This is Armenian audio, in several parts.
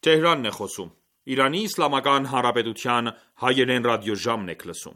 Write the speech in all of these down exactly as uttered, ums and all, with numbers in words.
Թեհրանն է խոսում։ Իրանի Իսլամական Հանրապետության հայերեն ռադիոժամն եք լսում։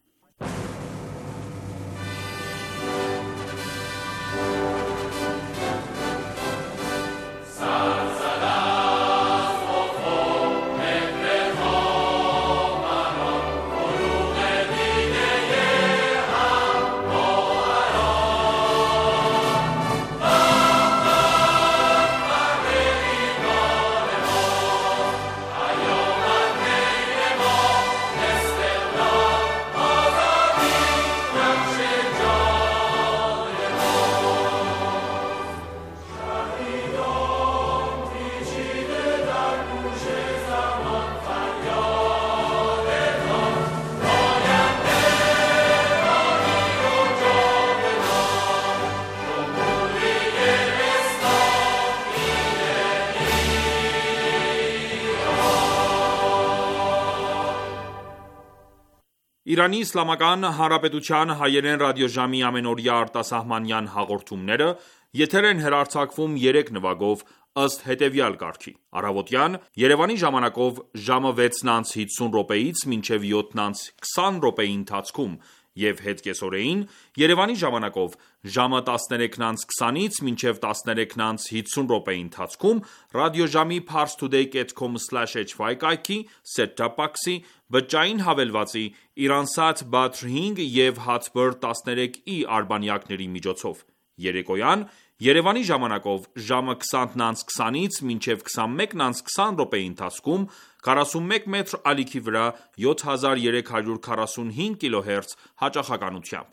Իրանի Իսլամական Հանրապետության հայերեն ռադիոժամի ամենօրյա արտասահմանյան հաղորդումները եթեր են հեռարձակվում երեք նվագով ըստ հետևյալ կարգի. Առավոտյան Երևանի ժամանակով ժամը վեցն անց հիսուն րոպեից մինչև յոթն անց քսան րոպեի ընթացքում և հետկեսօրեին Երևանի ժամանակով ժամը տասներեքն անց քսանից մինչև տասներեքն անց հիսուն րոպեի ընթացքում ռադիոժամի parstoday dot com slash h y կայքի, set-top box-ի, բջջային հավելվածի, Iransat Badr հինգ և Hatbird տասներեք i արբանյակների միջոցով։ Երեկոյան Երևանի ժամանակով ժամը քսանն անց քսանից մինչև քսանմեկն անց քսան րոպեի ընթացքում քառասունմեկ մետր ալիքի վրա յոթ հազար երեք հարյուր քառասունհինգ կիլոհերց հաճախականությամբ։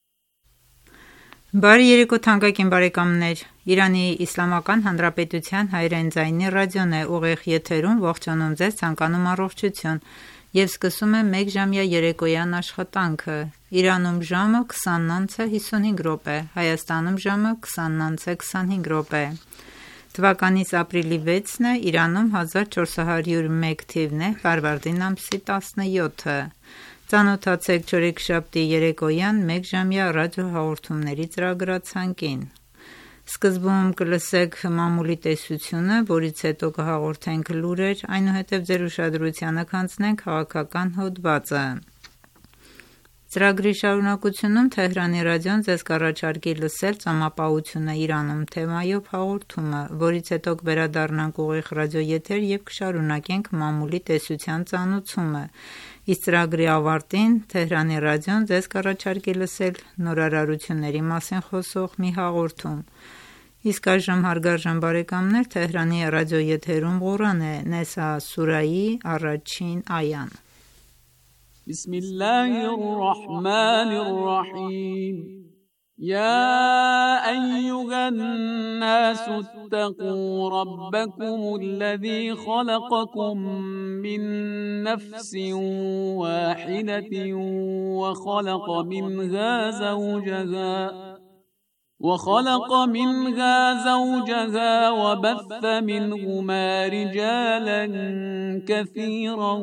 Բարի երեկո թանկագին բարեկամներ, Իրանի Իսլամական Հանրապետության հայերեն ձայնի ռադիոն է ուղիղ եթերում, ողջունում ձեզ, ցանկանում առողջություն և սկսում է մեկժամյա երեկոյան աշխատանքը։ Իրանում ժամը քսանն անց է հիսունհինգ րոպե, Հայաստանում ժամը քսանն անց է քսանհինգ րոպե։ Թվականից ապրիլի վեցն է, Իրանում հազար չորս հարյուր մեկ թիվն է, Ֆարվարդին ամսի տասնյոթը։ Ծանոթացեք չորեքշաբթի երեկոյան մեկժամյա ռադիոհաղորդումների ծրագրացանկին։ Սկզբում կլսեք մամուլի տեսությունը, որից հետո կհաղորդենք լուրեր, այնուհետև ձեր ուշադրությանը կանցնենք քաղաքական հոդվածը։ Ծրագրի շարունակությունում Թեհրանի ռադիոն ձեզ կառաջարկի լսել «Ծամապահությունը Իրանում» թեմայով հաղորդումը, որից հետո կվերադառնանք ուղիղ ռադիոեթեր և կշարունակենք մամուլի տեսության ծանոթումը։ Իսկ ծրագրի ավարտին Թեհրանի ռադիոն ձեզ կառաջարկի լսել նորարարությունների մասին խոսող մի հաղորդում։ Իսկ այժմ հարգարժան բարեկամներ, Թեհրանի ռադիոեթերում Ղուրան է, Նեսա սուրայի առաջին այան։ بسم الله الرحمن الرحيم يا أيها الناس اتقوا ربكم الذي خلقكم من نفس واحدة وخلق منها زوجها وخلق منها زوجها وبث منهما رجالا كثيرا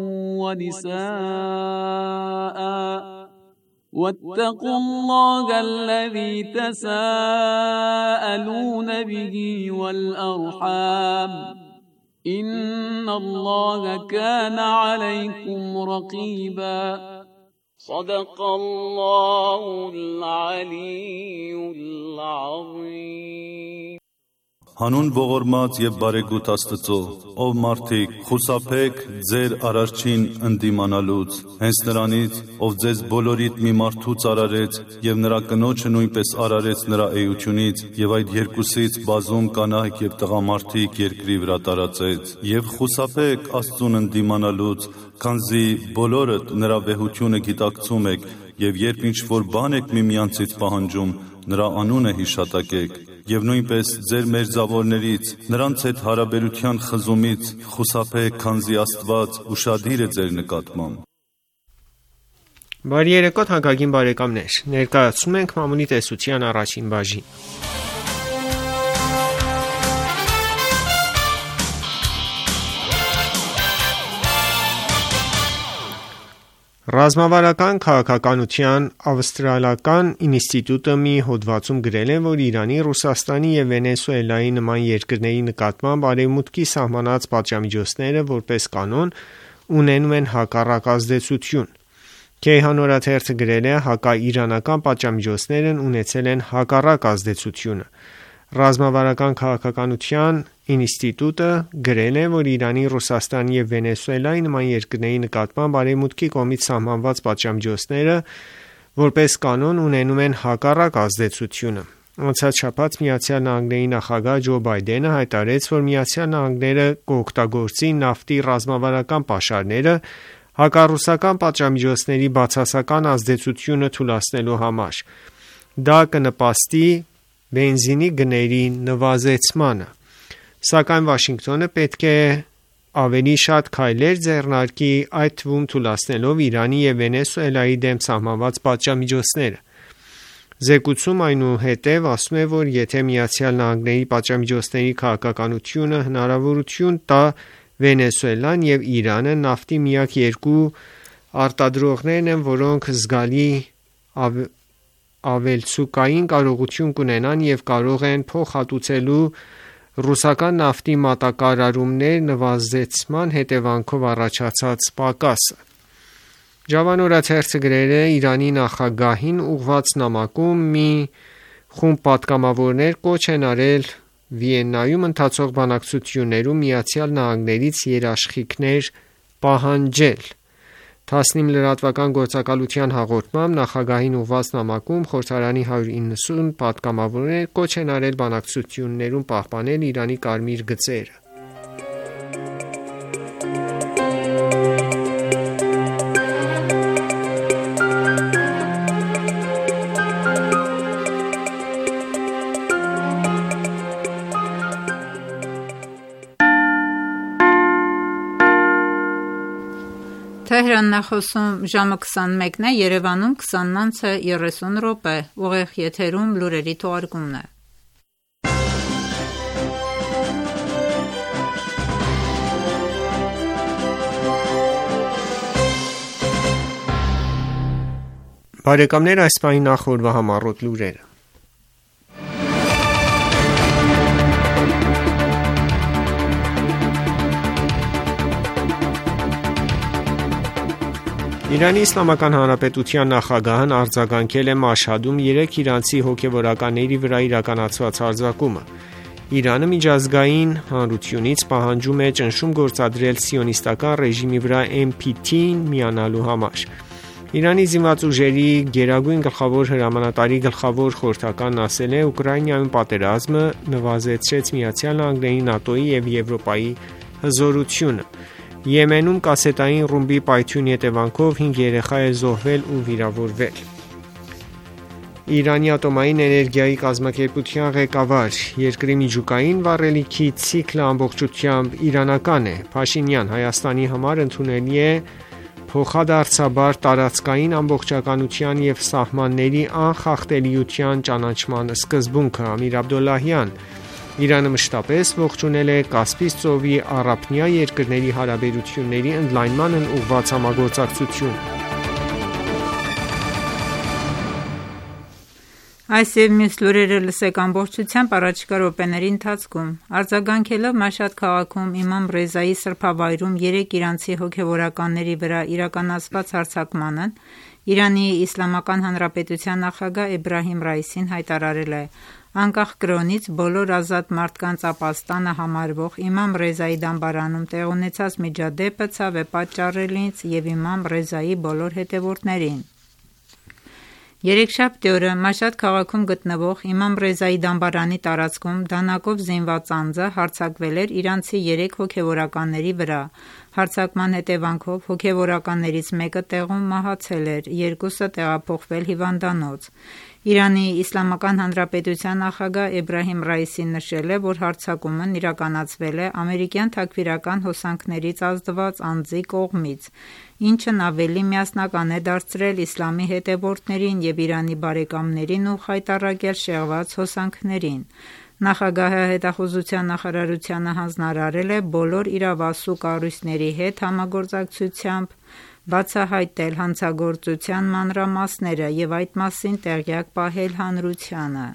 ونساء واتقوا الله الذي تساءلون به والأرحام إن الله كان عليكم رقيبا صدق الله العلي العظيم Հանուն ողորմած և բարեգութ Աստծո, ով մարդիկ, խուսափեք ձեր Արարչին ընդդիմանալուց, հենց նրանից, ով ձեզ բոլորիդ մի մարդուց արարեց և նրա կնոջը նույնպես արարեց նրա էությունից և այդ երկուսից բազում կանայք և տղամարդիկ երկրի վրա տարածեց, և խուսափեք Աստծուն ընդդիմանալուց, քանզի բոլորդ նրա վեհությունը գիտակցում եք և երբ ինչ-որ բան եք միմյանցից պահանջում, նրա անունը հիշատակեք և նույնպես ձեր մերձավորներից, նրանց հետ հարաբերության խզումից խուսափեք, քանզի Աստված ուշադիր է ձեր նկատմամբ։ Բարի երեկո թանկագին բարեկամներ, ներկայացնում ենք մամուլի տեսության առաջին բաժին։ Ռազմավարական քաղաքականության ավստրալիական ինստիտուտը մի հոդվածում գրել է, որ Իրանի, Ռուսաստանի և Վենեսուելայի նման երկրների նկատմամբ արևմուտքի սահմանած պատժամիջոցները որպես կանոն ունենում են հակառակ ազդեցություն։ Քեյհան օրաթերթը գրել է. հակաիրանական պատժամիջոցներն ունեցել են հակառակ ազդեցությունը։ Ռազմավարական քաղաքականության ինստիտուտը գրել է, որ Իրանի, Ռուսաստանի և Վենեսուելայի նման երկրների նկատմամբ արևմուտքի կողմից սահմանված պատժամիջոցները որպես կանոն ունենում են հակառակ ազդեցությունը։ Անցած շաբաթ Միացյալ Նահանգների նախագահ Ջո Բայդենը հայտարարեց, որ Միացյալ Նահանգները կօգտագործի նավթի ռազմավարական պաշարները հակառուսական պատժամիջոցների բացասական ազդեցությունը թուլացնելու համար։ Դա կնպաստի բենզինի գների նվազեցմանը։ Սակայն Վաշինգտոնը պետք է ավելի շատ քայլեր ձեռնարկի, այդ թվում թուլացնելով Իրանի և Վենեսուելայի դեմ սահմանված պատժամիջոցները։ Զեկույցում այնուհետև ասում է, որ եթե Միացյալ Նահանգների պատժամիջոցների քաղաքականությունը հնարավորություն տա Վենեսուելան և Իրանը նավթի միակ երկու արտադրողներն են, որոնք զգալի ավ ավելցուկային կարողություն կունենան և կարող են փոխհատուցելու ռուսական նավթի մատակարարումներ նվազեցման հետևանքով առաջացած պակասը։ Ջավան օրաթերթը գրել է. Իրանի նախագահին ուղղված նամակում մի խումբ պատգամավորներ կոչ են արել Վիեննայում ընթացող բանակցություններում Միացյալ Նահանգներից երաշխիքներ պահանջել։ Թասնիմ լրատվական գործակալության հաղորդմամբ նախագահին ուղղված նամակում խորհրդարանի հարյուր իննսուն պատգամավորներ կոչ են արել բանակցություններում պահպանել Իրանի կարմիր գծերը։ Թեհրանն է խոսում ժամը քսանմեկն է, Երևանում քսանն է երեսուն րոպե, ուղիղ եթերում լուրերի թողարկումն է։ Բարեկամներ, այս պահին նախ օրվա համառոտ լուրերը։ Իրանի Իսլամական Հանրապետության նախագահն արձագանքել է Մաշհադում երեք իրանցի հոգևորականների վրա իրականացված հարձակումը։ Իրանը միջազգային հանրությունից պահանջում է ճնշում գործադրել սիոնիստական ռեժիմի վրա Էն Փի Թի-ին միանալու համար։ Իրանի զինված ուժերի գերագույն գլխավոր հրամանատարի գլխավոր խորհրդականն ասել է. Ուկրաինայում պատերազմը նվազեցրեց Միացյալ Նահանգների, ՆԱՏՕ-ի և Եվրոպայի հզորությունը։ Եմենում կասետային ռումբի պայթյունի հետևանքով հինգ երեխա է զոհվել ու վիրավորվել։ Իրանի ատոմային էներգիայի կազմակերպության ղեկավար. Երկրի միջուկային վառելիքի ցիկլը ամբողջությամբ իրանական է։ Փաշինյան. Հայաստանի համար ընդունելի է փոխադարձաբար տարածքային ամբողջականության և սահմանների անխախտելիության ճանաչման սկզբունքը։ Ամիր Աբդոլլահյան. Իրանը մշտապես ողջունել է Կասպից ծովի առափնյա երկրների հարաբերությունների ընդլայնմանն ուղղված համագործակցությունը։ Այս և մյուս լուրերը լսեք ամբողջությամբ առաջիկա րոպեների ընթացքում։ Արձագանքելով Մաշհադ քաղաքում Իմամ Ռեզայի սրբավայրում երեք իրանցի հոգևորականների վրա իրականացված հարձակմանն, Իրանի Իսլամական Հանրապետության նախագահ Էբրահիմ Ռայիսին հայտարարել է. Անկախ կրոնից բոլոր ազատ մարդկանց ապաստանը համարվող Իմամ Ռեզայի դամբարանում տեղ ունեցած միջադեպը ցավ է պատճառել ինձ և Իմամ Ռեզայի բոլոր հետևորդներին։ Երեքշաբթի օրը Մաշհադ քաղաքում գտնվող Իմամ Ռեզայի դամբարանի տարածքում դանակով զինված անձը հարձակվել էր իրանցի երեք հոգևորականների վրա։ Հարձակման հետևանքով հոգևորականներից մեկը տեղում մահացել էր, երկուսը տեղափոխվել հիվանդանոց։ Իրանի Իսլամական Հանրապետության նախագահ Էբրահիմ Ռայիսին նշել է, որ հարձակումն իրականացվել է ամերիկյան թաքֆիրական հոսանքներից ազդված անձի կողմից, ինչն ավելի միասնական է դարձրել իսլամի հետևորդներին և Իրանի բարեկամներին ու խայտառակել շեղված հոսանքներին։ Նախագահը հետախուզության նախարարությանը հանձնարարել է բոլոր իրավասու կառույցների հետ համագործակցությամբ բացահայտել հանցագործության մանրամասները և այդ մասին տեղյակ պահել հանրությանը։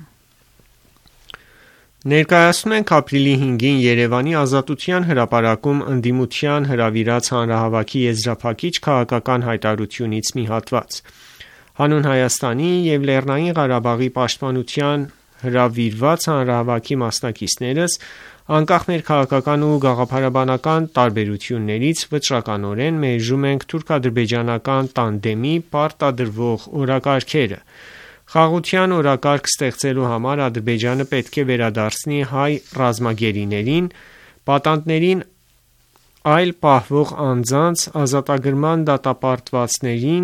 Ներկայացնում ենք ապրիլի հինգին Երևանի Ազատության հրապարակում ընդդիմության հրավիրած հանրահավաքի եզրափակիչ քաղաքական հայտարարությունից մի հատված։ Հանուն Հայաստանի և Լեռնային Ղարաբաղի պաշտպանության հրավիրված հանրահավաքի մասնակիցներս, անկախ մեր քաղաքական ու գաղափարաբանական տարբերություններից, վճռականորեն մերժում ենք թուրք-ադրբեջանական տանդեմի պարտադրվող օրակարգերը։ Խաղաղության օրակարգ ստեղծելու համար Ադրբեջանը պետք է վերադարձնի հայ ռազմագերիներին, պատանդներին, այլ պահվող անձանց, ազատագրման դատապարտվածներին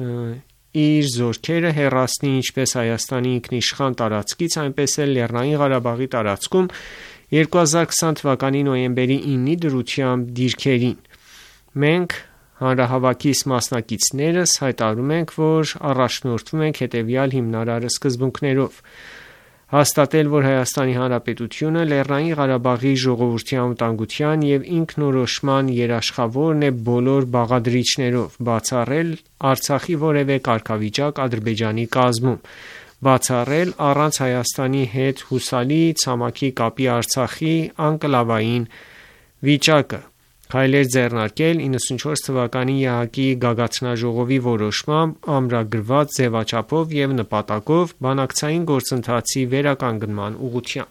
իր զորքերը հեռացնի ինչպես Հայաստանի ինքնիշխան տարածքից, այնպես էլ Լեռնային Ղարաբաղի տարածքում երկու հազար քսան թվականի նոյեմբերի ինի դրությամբ դիրքերին։ Մենք հանրահավաքիս մասնակիցներս հայտարարում ենք, որ առաջնորդվում ենք հետևյալ հիմնարար սկզբունքներով. հաստատել, որ Հայաստանի Հանրապետությունը Լեռնային Ղարաբաղի ժողովրդի անվտանգության և ինքնորոշման երաշխավորն է բոլոր բաղադրիչներով, բացառել Արցախի որևէ կարգավիճակ Ադրբեջանի կազմում, բացառել առանց Հայաստանի հետ հուսալի ցամաքի կապի Արցախի անկլավային վիճակը, քայլեր ձեռնարկել իննսունչորս թվականի ԵԱՀԿ-ի գագաթնաժողովի որոշմամբ ամրագրված ձևաչափով և նպատակով բանակցային գործընթացի վերականգնման ուղղությամբ։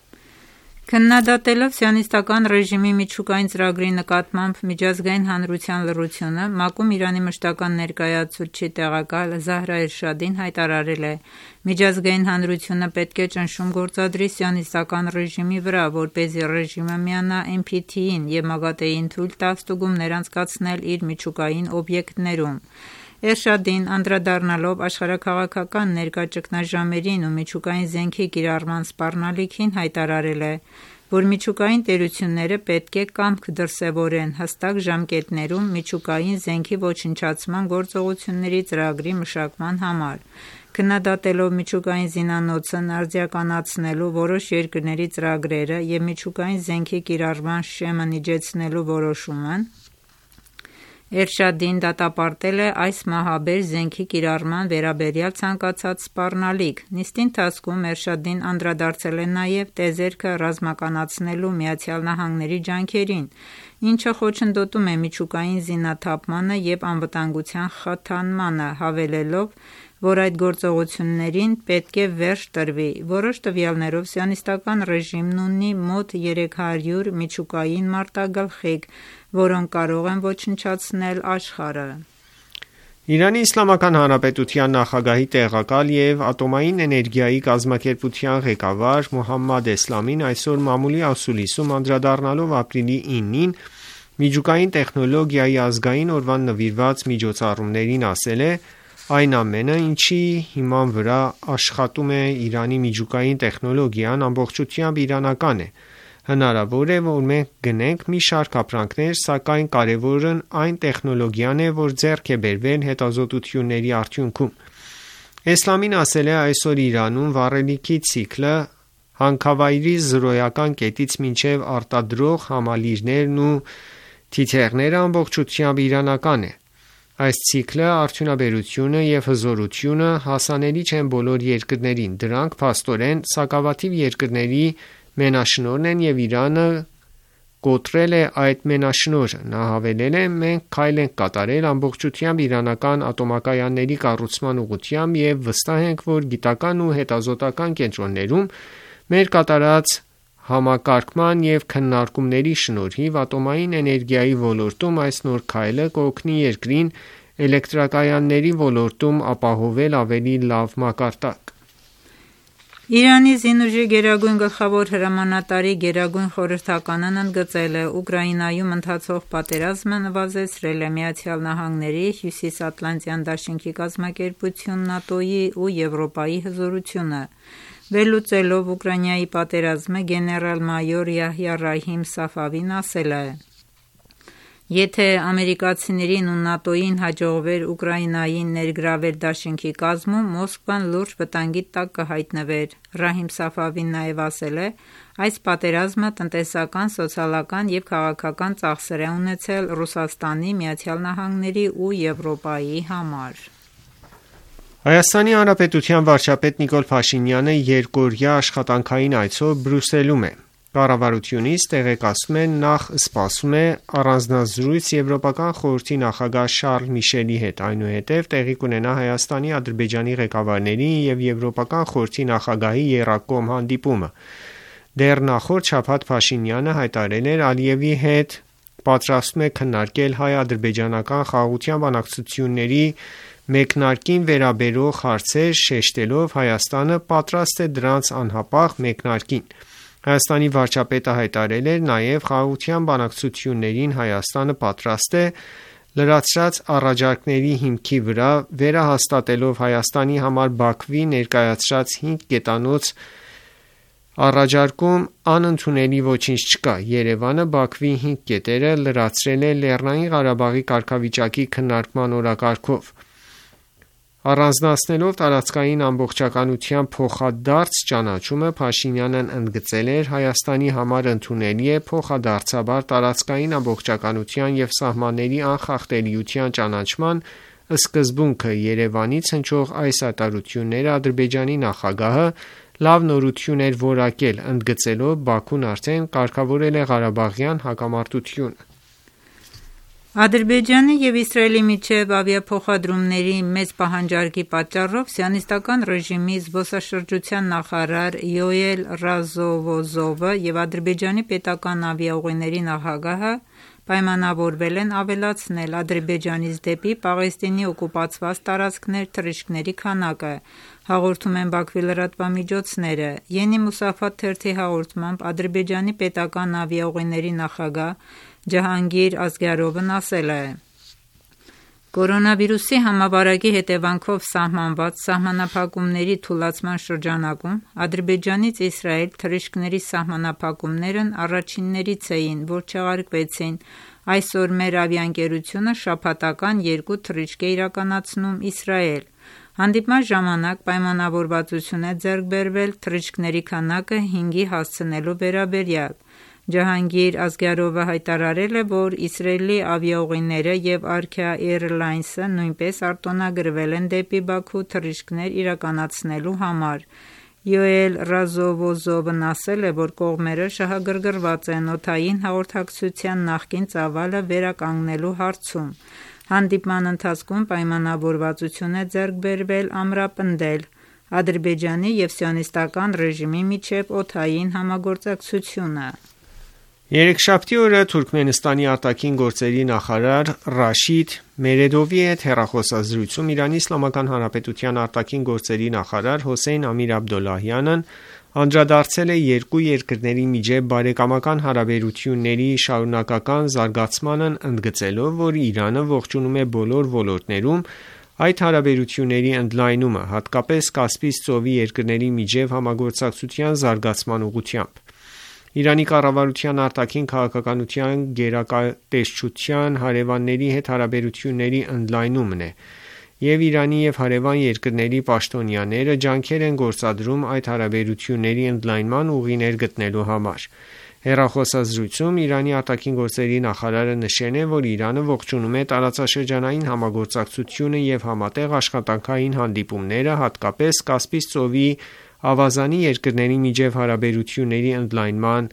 Քննադատելով Սիոնիստական ռեժիմի միջուկային ծրագրի նկատմամբ միջազգային հանրության լռությունը, ՄԱԿ-ում Իրանի մշտական ներկայացուցիչ տեղակալ Զահրա Էրշադին հայտարարել է. «Միջազգային հանրությունը պետք է ճնշում գործադրի Սիոնիստական ռեժիմի վրա, որպեսզի ռեժիմը միանա Էն Փի Թի-ին և ՄԱԳԱՏԷ-ին թույլ տա ստուգումներ անցկացնել իր միջուկային օբյեկտներում»։ Էրշադին, անդրադառնալով աշխարհաքաղաքական ներկա ճգնաժամերին ու միջուկային զենքի կիրառման սպառնալիքին, հայտարարել է, որ միջուկային տերությունները պետք է կամք դրսևորեն հստակ ժամկետներում միջուկային զենքի ոչնչացման գործողությունների ծրագրի մշակման համար։ Քննադատելով միջուկային զինանոցն արդիականացնելու որոշ երկրների ծրագրերը և միջուկային զենքի կիրառման շեմն իջեցնելու որոշումն, Էրշադին դատապարտել է այս մահաբեր զենքի կիրառման վերաբերյալ ցանկացած սպառնալիք։ Նիստի ընթացքում Էրշադին անդրադարձել է նաև տիեզերքը ռազմականացնելու ԱՄՆ-ի ջանքերին, ինչը խոչընդոտում է միջուկային զինաթափմանը և անվտանգության խթանմանը, հավելելով, որ այդ գործողություններին պետք է վերջ տրվի։ Որոշ տվյալներով Սիոնիստական ռեժիմն ունի մոտ երեք հարյուր միջուկային մարտագլխիկ, որոնք կարող են ոչնչացնել աշխարհը։ Իրանի Իսլամական Հանրապետության նախագահի տեղակալ և Ատոմային էներգիայի կազմակերպության ղեկավար Մոհամմադ Էսլամին այսօր մամուլի ասուլիսում անդրադառնալով ապրիլի ինին միջուկային տեխնոլոգիայի ազգային օրվան նվիրված միջոցառումներին ասել է. «Այն ամենը, ինչի հիման վրա աշխատում է Իրանի միջուկային տեխնոլոգիան, ամբողջությամբ իրանական է։ Հնարավոր է, որ մենք գնենք մի շարք ապրանքներ, սակայն կարևորն այն տեխնոլոգիան է, որ ձեռք է բերվել հետազոտությունների արդյունքում»։ Էսլամին ասել է. «Այսօր Իրանում վառելիքի ցիկլը հանքավայրի զրոյական կետից մինչև արտադրող համալիրներն ու թիթեղները ամբողջությամբ իրանական է։ Այս ցիկլը, արդյունաբերությունը և հզորությունը հասանելի չեն բոլոր երկրներին, դրանք փաստորեն սակավաթիվ երկրների մենաշնորհն են և Իրանը կոտրել է այդ մենաշնորհը»։ Նա հավելել է. «Մենք քայլ ենք կատարել ամբողջությամբ իրանական ատոմակայանների կառուցման ուղղությամբ և վստահ ենք, որ գիտական ու հետազոտական կենտրոններում մեր կատարած համակարգման և քննարկումների շնորհիվ ատոմային էներգիայի ոլորտում այս նոր քայլը կօգնի երկրին էլեկտրակայանների ոլորտում ապահովել ավելի լավ մակարդակ»։ Իրանի զինուժի գերագույն գլխավոր հրամանատարի գերագույն խորհրդականն ընդգծել է. «Ուկրաինայում ընթացող պատերազմը նվազեցրել է ԱՄՆ-ի, Հյուսիսատլանտյան դաշինքի կազմակերպություն ՆԱՏՕ-ի ու Եվրոպայի հզորությունը»։ Վերլուծելով Ուկրաինայի պատերազմը, գեներալ-մայոր Յահյա Ռահիմ Սաֆավին ասել է. Եթե ամերիկացիներին ու ՆԱՏՕ-ին հաջողվեր Ուկրաինային ներգրավել դաշինքի կազմում, Մոսկվան լուրջ վտանգի տակ կհայտնվեր։ Ռահիմ Սաֆավին նաև ասել է. «Այս պատերազմը տնտեսական, սոցիալական և քաղաքական ծախսեր է ունեցել Ռուսաստանի, Միացյալ Նահանգների ու Եվրոպայի համար»։ Հայաստանի Հանրապետության վարչապետ Նիկոլ Փաշինյանը երկօրյա աշխատանքային այցով Բրյուսելում է։ Կառավարությունից տեղեկացնում են, նախ սպասում է առանձնազրույց Եվրոպական խորհրդի նախագահ Շարլ Միշելի հետ, այնուհետև տեղի կունենա Հայաստանի, Ադրբեջանի ղեկավարների և Եվրոպական խորհրդի նախագահի եռակողմ հանդիպումը։ Դեռ նախորդ շաբաթ Փաշինյանը հայտարարել էր Ալիևի հետ պատրաստվում է քննարկել հայ-ադրբեջանական խաղաղության բանակցությունների մեկնարկին վերաբերող հարցեր, շեշտելով Հայաստանը պատրաստ է դրանց անհապաղ մեկնարկին։ Հայաստանի վարչապետը հայտարարել էր նաև խաղաղության բանակցություններին Հայաստանը պատրաստ է լրացրած առաջարկների հիմքի վրա վերահաստատելով Հայաստանի համար Բաքվի ներկայացրած հինգ կետանոց առաջարկում անընդունելի ոչինչ չկա։ Երևանը Բաքվի հինգ կետերը լրացրել է Լեռնային Ղարաբաղի կարգավիճակի քննարկման օրակարգով։ Առանձնացնելով տարածքային ամբողջականության փոխադարձ ճանաչումը, Փաշինյանն ընդգծել էր Հայաստանի համար ընդունելի է փոխադարձաբար տարածքային ամբողջականության և սահմանների անխախտելիության ճանաչման սկզբունքը։ Երևանից հնչող այս հայտարարությունները Ադրբեջանի նախագահը լավ նորություն էր որակել, ընդգծելով Բաքուն արդեն կարգավորել է Ղարաբաղյան հակամարտությունը։ Ադրբեջանի և Իսրայելի միջև ավիափոխադրումների մեծ պահանջարկի պատճառով Սիոնիստական ռեժիմի զբոսաշրջության նախարար Յոել Ռազովոզովը և Ադրբեջանի պետական ավիաուղիների նախագահը պայմանավորվել են ավելացնել Ադրբեջանից դեպի Պաղեստինի օկուպացված տարածքներ թռիչքների քանակը, հաղորդում են Բաքվի լրատվամիջոցները։ Ենի Մուսաֆաթ թերթի հաղորդմամբ Ադրբեջանի պետական ավիաուղիների նախագահ Ջահանգիր Ազգարովն ասել է. «Կորոնավիրուսի համավարակի հետևանքով սահմանված սահմանափակումների թուլացման շրջանակում Ադրբեջանից Իսրայել թռիչքների սահմանափակումներն առաջիններից էին, որ չեղարկվեցին։ Այսօր մեր ավիաընկերությունը շաբաթական երկու թռիչք է իրականացնում Իսրայել։ Հանդիպման ժամանակ պայմանավորվածություն է ձեռք բերվել թռիչքների քանակը հինգի հասցնելու վերաբերյալ։ Ջահանգիր Ազգարովը հայտարարել է, որ Իսրայելի ավիաուղիները և Arkia Airlines-ը նույնպես արտոնագրվել են դեպի Բաքու թռիչքներ իրականացնելու համար։ Յոել Ռազովոզովն ասել է, որ կողմերը շահագրգռված են օդային հաղորդակցության նախկին ծավալը վերականգնելու հարցում։ Հանդիպման ընթացքում պայմանավորվածություն է ձեռք բերվել ամրապնդել Ադրբեջանի և Սիոնիստական ռեժիմի միջև օդային համագործակցությունը։ Երեքշաբթի օրը Թուրքմենստանի արտաքին գործերի նախարար Ռաշիդ Մերեդովի հետ հեռախոսազրույցում Իրանի Իսլամական Հանրապետության արտաքին գործերի նախարար Հոսեյն Ամիր Աբդոլլահյանն անդրադարձել է երկու երկրների միջև բարեկամական հարաբերությունների շարունակական զարգացմանն, ընդգծելով, որ Իրանը ողջունում է բոլոր ոլորտներում այդ հարաբերությունների ընդլայնումը, հատկապես Կասպից ծովի երկրների միջև համագործակցության զարգացման ուղղությամբ։ Իրանի կառավարության արտաքին քաղաքականության գերատեսչության հարևանների հետ հարաբերությունների ընդլայնումն է, և Իրանի և հարևան երկրների պաշտոնյաները ջանքեր են գործադրում այդ հարաբերությունների ընդլայնման ուղիներ գտնելու համար։ Հեռախոսազրույցում Իրանի արտաքին գործերի նախարարը նշել է, որ Իրանը ողջունում է տարածաշրջանային համագործակցությունը և համատեղ աշխատանքային հանդիպումները, հատկապես Կասպից ծովի ավազանի երկրների միջև հարաբերությունների ընդլայնման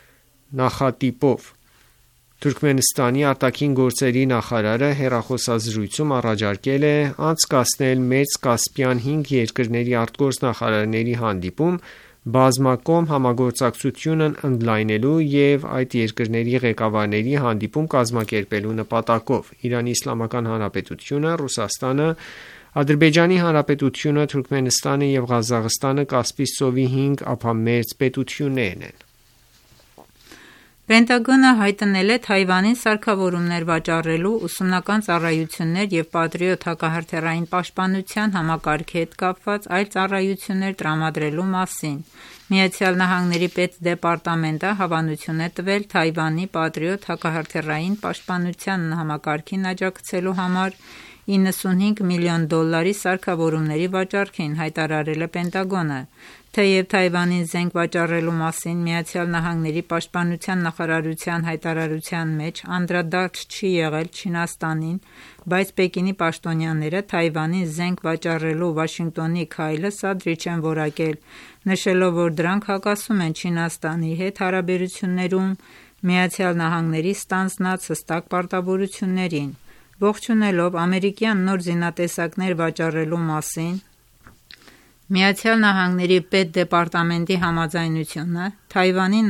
նախատիպով։ Թուրքմենստանի արտաքին գործերի նախարարը հեռախոսազրույցում առաջարկել է անցկացնել Մեծ Կասպյան հինգ երկրների արտգործնախարարների հանդիպում բազմակողմ համագործակցությունն ընդլայնելու և այդ երկրների ղեկավարների հանդիպում կազմակերպելու նպատակով։ Իրանի Իսլամական Հանրապետությունը, Ռուսաստանը, Ադրբեջանի Հանրապետությունը, Թուրքմենստանը և Ղազախստանը Կասպից ծովի հինգ ափամերձ պետություններն են։ Պենտագոնը հայտնել է Թայվանին սարքավորումներ վաճառելու, ուսումնական ծառայություններ և պատրիոտ հակահրթիռային պաշտպանության համակարգի հետ կապված այլ ծառայություններ տրամադրելու մասին։ ԱՄՆ պետդեպարտամենտը հավանություն է տվել Թայվանի պատրիոտ հակահրթիռային պաշտպանության համակարգին աջակցելու համար իննսունհինգ միլիոն դոլարի սարքավորումների վաճառքին, հայտարարել է Պենտագոնը։ Թեև Թայվանին զենք վաճառելու մասին ԱՄՆ պաշտպանության նախարարության հայտարարության մեջ անդրադարձ չի եղել Չինաստանին, բայց Պեկինի պաշտոնյաները Թայվանին զենք վաճառելու Վաշինգտոնի քայլը սադրիչ են որակել, նշելով, որ դրանք հակասում են Չինաստանի հետ հարաբերություններում ԱՄՆ-ի ստանձնած հստակ պարտավորություններին։ Ողջունելով ամերիկյան նոր զինատեսակներ վաճառելու մասին ԱՄՆ պետդեպարտամենտի համաձայնությունը, Թայվանի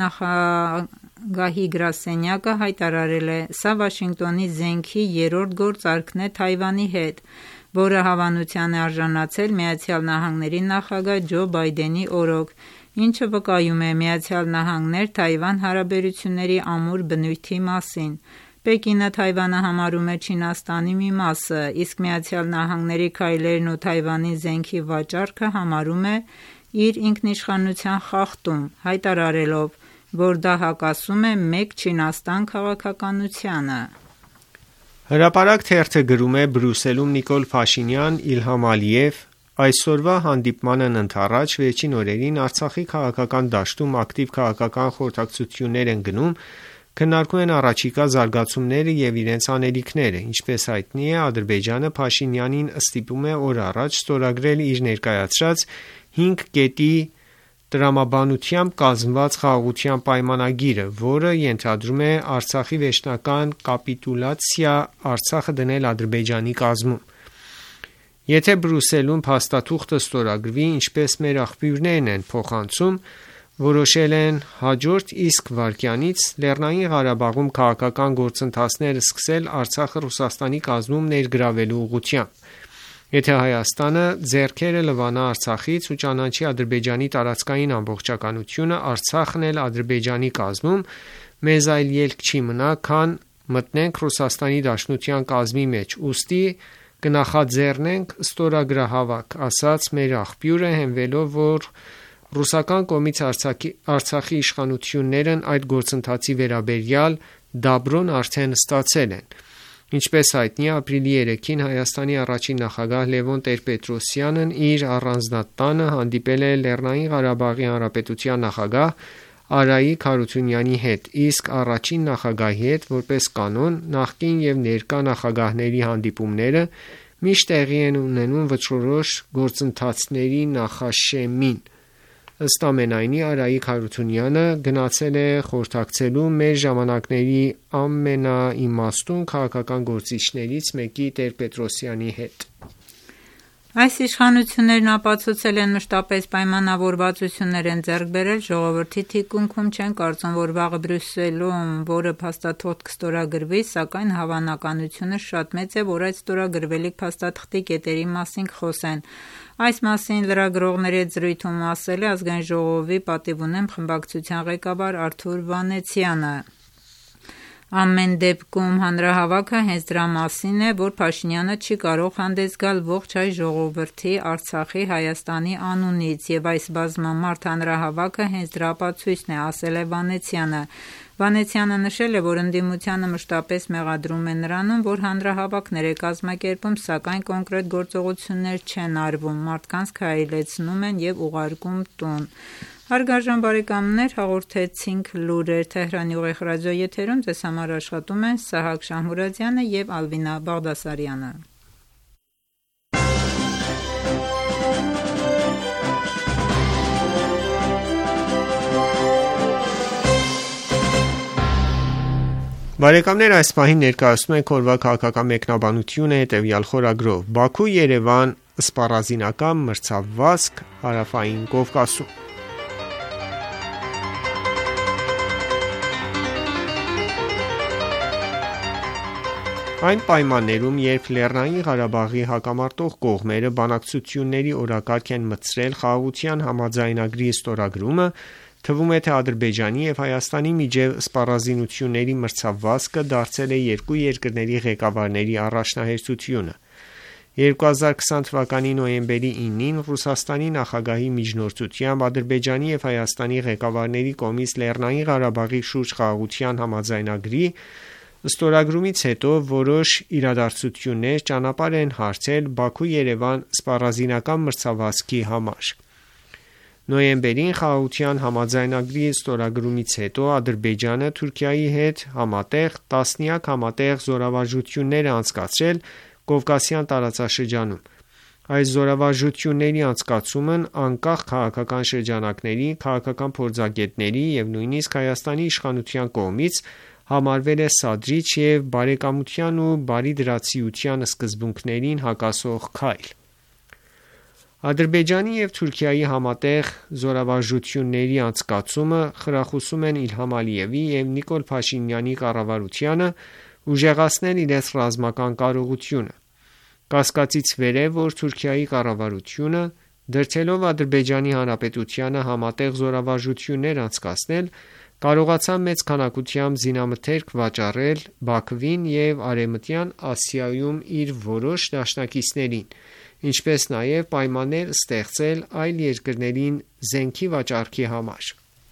նախագահի գրասենյակը հայտարարել է. «Սա Վաշինգտոնի զենքի երրորդ գործարքն է Թայվանի հետ, որը հավանության է արժանացել ԱՄՆ նախագահ Ջո Բայդենի օրոք, ինչը վկայում է ԱՄՆ-Թայվան հարաբերությունների ամուր բնույթի մասին։ Պեկինը Թայվանը համարում է Չինաստանի մի մասը, իսկ ԱՄՆ-ի քայլերն ու Թայվանի զենքի վաճառքը համարում է իր ինքնիշխանության խախտում, հայտարարելով, որ դա հակասում է «Մեկ Չինաստան» քաղաքականությանը»։ Հրապարակ թերթը գրում է. Բրյուսելում Նիկոլ Փաշինյան, Իլհամ Ալիև այսօրվա հանդիպմանն ընդառաջ վերջին օրերին Արցախի քաղաքական դաշտում ակտիվ քաղաքական խորհրդակցություններ են գնում, քննարկում են առաջիկա զարգացումները և իրենց անելիքները։ Ինչպես հայտնի է, Ադրբեջանը Փաշինյանին ստիպում է օր առաջ ստորագրել իր ներկայացրած հինգ կետի տրամաբանությամբ կազմված խաղաղության պայմանագիրը, որը ենթադրում է Արցախի վերջնական կապիտուլյացիա, Արցախը դնել Ադրբեջանի կազմում։ Եթե Բրյուսելում փաստաթուղթը ստորագրվի, ինչպես մեր աղբյուրներն են փոխանցում, որոշել են հաջորդ իսկ վայրկյանից Լեռնային Ղարաբաղում քաղաքական գործընթացներ սկսել Արցախը Ռուսաստանի կազմում ներգրավելու ուղղությամբ։ Եթե Հայաստանը ձեռքերը լվանա Արցախից ու ճանաչի Ադրբեջանի տարածքային ամբողջականությունը, Արցախն էլ Ադրբեջանի կազմում, մեզ այլ ելք չի մնա, քան մտնենք Ռուսաստանի Դաշնության կազմի մեջ, ուստի կնախաձեռնենք ստորագրահավաք, ասաց մեր աղբյուրը, հենվելով, որ ռուսական կողմից Արցախի, Արցախի իշխանություններն այդ գործընթացի վերաբերյալ դաբրոն արդեն ստացել են։ Ինչպես հայտնի է, ապրիլի երեքին Հայաստանի առաջին նախագահ Լևոն Տեր-Պետրոսյանն իր առանձնատանը հանդիպել է Լեռնային Ղարաբաղի Հանրապետության նախագահ Արայիկ Հարությունյանի հետ, իսկ առաջին նախագահի հետ, որպես կանոն, նախկին և ներկա նախագահների հանդիպումները միշտ տեղի են ունենում վճռորոշ գործընթացների նախաշեմին։ Ըստ ամենայնի, Արայիկ Հարությունյանը գնացել է խորհրդակցելու մեր ժամանակների ամենաիմաստուն քաղաքական գործիչներից մեկի Տեր-Պետրոսյանի հետ։ Այս իշխանություններն ապացուցել են մշտապես պայմանավորվածություններ են ձեռք բերել ժողովրդի թիկունքում, չեն կարծում, որ վաղը Բրյուսելում որը փաստաթուղթ կստորագրվի, սակայն հավանականությունը շատ մեծ է, որ այդ ստորագրվելիք փաստաթղթի կետերի մասին կխոսեն։ Այս մասին լրագրողների հետ զրույցում ասել է Ազգային ժողովի պատիվ ունեմ խմբակցության ղեկավար Արթուր Վանեցյանը։ Ամեն դեպքում հանրահավաքը հենց դրա մասին է, որ Փաշինյանը չի կարող հանդես գալ ողջ հայ ժողովրդի, Արցախի, Հայաստանի անունից, և այս բազմամարդ հանրահավաքը հենց դրա ապացույցն է, ասել է Վանեցյանը։ Վանեցյանը նշել է, որ ընդդիմությանը մշտապես մեղադրում է նրանում, որ հանրահավաքներ է կազմակերպում, սակայն կոնկրետ գործողություններ չեն արվում, մարդկանց քայլեցնում են և ուղարկում տուն։ Հարգարժան բարեկամներ, հաղորդեցինք լուրեր Թեհրանի ուղիղ ռադիոեթերում, ձեզ համար աշխատում են Սահակ Շահմուրադյանը և Ալվինա Բաղդասարյանը։ Բարեկամներ, այս պահին ներկայացնում ենք օրվա քաղաքական մեկնաբանությունը հետևյալ խորագրով. Բաքու-Երևան սպառազինական մրցավազք Հարավային Կովկասում։ Այն պայմաններում, երբ Լեռնային Ղարաբաղի հակամարտող կողմերը բանակցությունների օրակարգ են մտցրել խաղաղության համաձայնագրի ստորագրումը, Թվում է, թե Ադրբեջանի եւ Հայաստանի միջև սպառազինությունների մրցավազքը դարձել է երկու երկրների ղեկավարների առաջնահերթությունը։ երկու հազար քսան թվականի նոյեմբերի իննին Ռուսաստանի նախագահի միջնորդությամբ Ադրբեջանի եւ Հայաստանի ղեկավարների կողմից Լեռնային Ղարաբաղի շուրջ խաղաղության համաձայնագրի ստորագրումից հետո որոշ իրադարձություններ ճանապարհ են հարթել Բաքու-Երևան սպառազինական մրցավազքի համար։ Նոյեմբերին խաղաղության համաձայնագրի ստորագրումից հետո Ադրբեջանը Թուրքիայի հետ համատեղ տասնյակ համատեղ զորավարժություններ է անցկացրել Կովկասյան տարածաշրջանում։ Այս զորավարժությունների անցկացումն անկախ քաղաքական շրջանակների, քաղաքական փորձագետների եւ նույնիսկ Հայաստանի իշխանության կողմից համարվել է սադրիչ եւ բարեկամության ու բարիդրացիության սկզբունքներին հակասող քայլ։ Ադրբեջանի եւ Թուրքիայի համատեղ զորավարժությունների անցկացումը խրախուսում են Իլհամ Ալիևի եւ Նիկոլ Փաշինյանի կառավարությանը ուժեղացնել իրենց ռազմական կարողությունը։ Կասկածից վեր է, որ Թուրքիայի կառավարությունը դրդելով Ադրբեջանի Հանրապետությանը համատեղ զորավարժություններ անցկացնել, կարողացավ մեծ քանակությամբ զինամթերք վաճառել Բաքվին եւ Արևմտյան Ասիայում իր որոշ դաշնակիցներին, ինչպես նաեւ պայմաններ ստեղծել այլ երկրներին զենքի վաճառքի համար։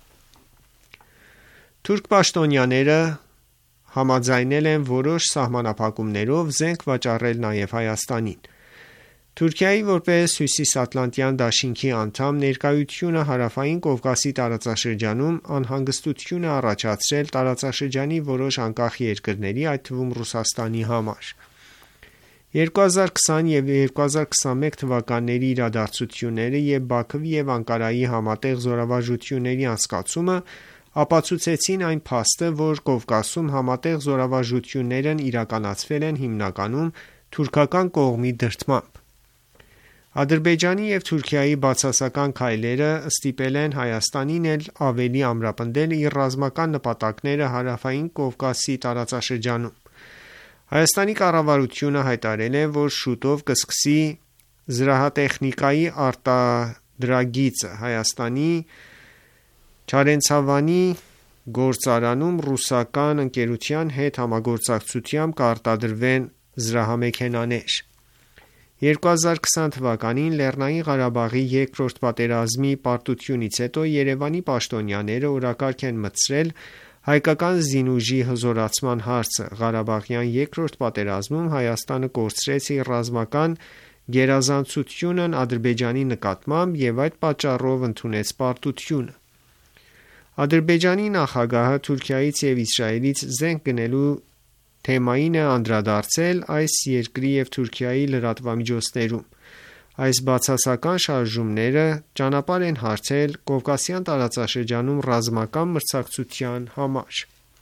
Թուրք պաշտոնյաները համաձայնել են որոշ սահմանափակումներով զենք վաճառել նաև Հայաստանին։ Թուրքիայի որպես Հյուսիսատլանտյան դաշինքի անդամ ներկայությունը Հարավային Կովկասի տարածաշրջանում անհանգստություն է առաջացրել տարածաշրջանի որոշ անկախ երկրների, այդ թվում Ռուսաստանի համար։ երկու հազար քսան եւ երկու հազար քսանմեկ թվականների իրադարձությունները եւ Բաքվի եւ Անկարայի համատեղ զորավարժությունների անցկացումը ապացուցեցին այն փաստը, որ Կովկասում համատեղ զորավարժություններն իրականացվել են հիմնականում թուրքական կողմի դրդմամբ։ Ադրբեջանի եւ Թուրքիայի բացասական քայլերը ստիպել են Հայաստանին էլ ավելի ամրապնդել իր ռազմական նպատակները Հարավային Կովկասի տարածաշրջանում։ Հայաստանի կառավարությունը հայտարարել է, որ շուտով կսկսի զրահատեխնիկայի արտադրագիծը Հայաստանի Չարենցավանի գործարանում ռուսական ընկերության հետ համագործակցությամբ կարտադրվեն զրահամեքենաներ։ երկու հազար քսան թվականին Լեռնային Ղարաբաղի երկրորդ պատերազմի պարտությունից հետո Երևանի պաշտոնյաները օրակարգ են մտցրել հայկական զինուժի հզորացման հարցը։ Ղարաբաղյան երկրորդ պատերազմում Հայաստանը կորցրեց իր ռազմական գերազանցությունն Ադրբեջանի նկատմամբ եւ այդ պատճառով ընդունեց պարտությունը։ Ադրբեջանի նախագահը Թուրքիայից եւ Իսրայելից զենք գնելու թեմային է անդրադարձել այս երկրի եւ Թուրքիայի լրատվամիջոցներում։ Այս բացասական շարժումները ճանապարհ են հարթել Կովկասյան տարածաշրջանում ռազմական մրցակցության համար։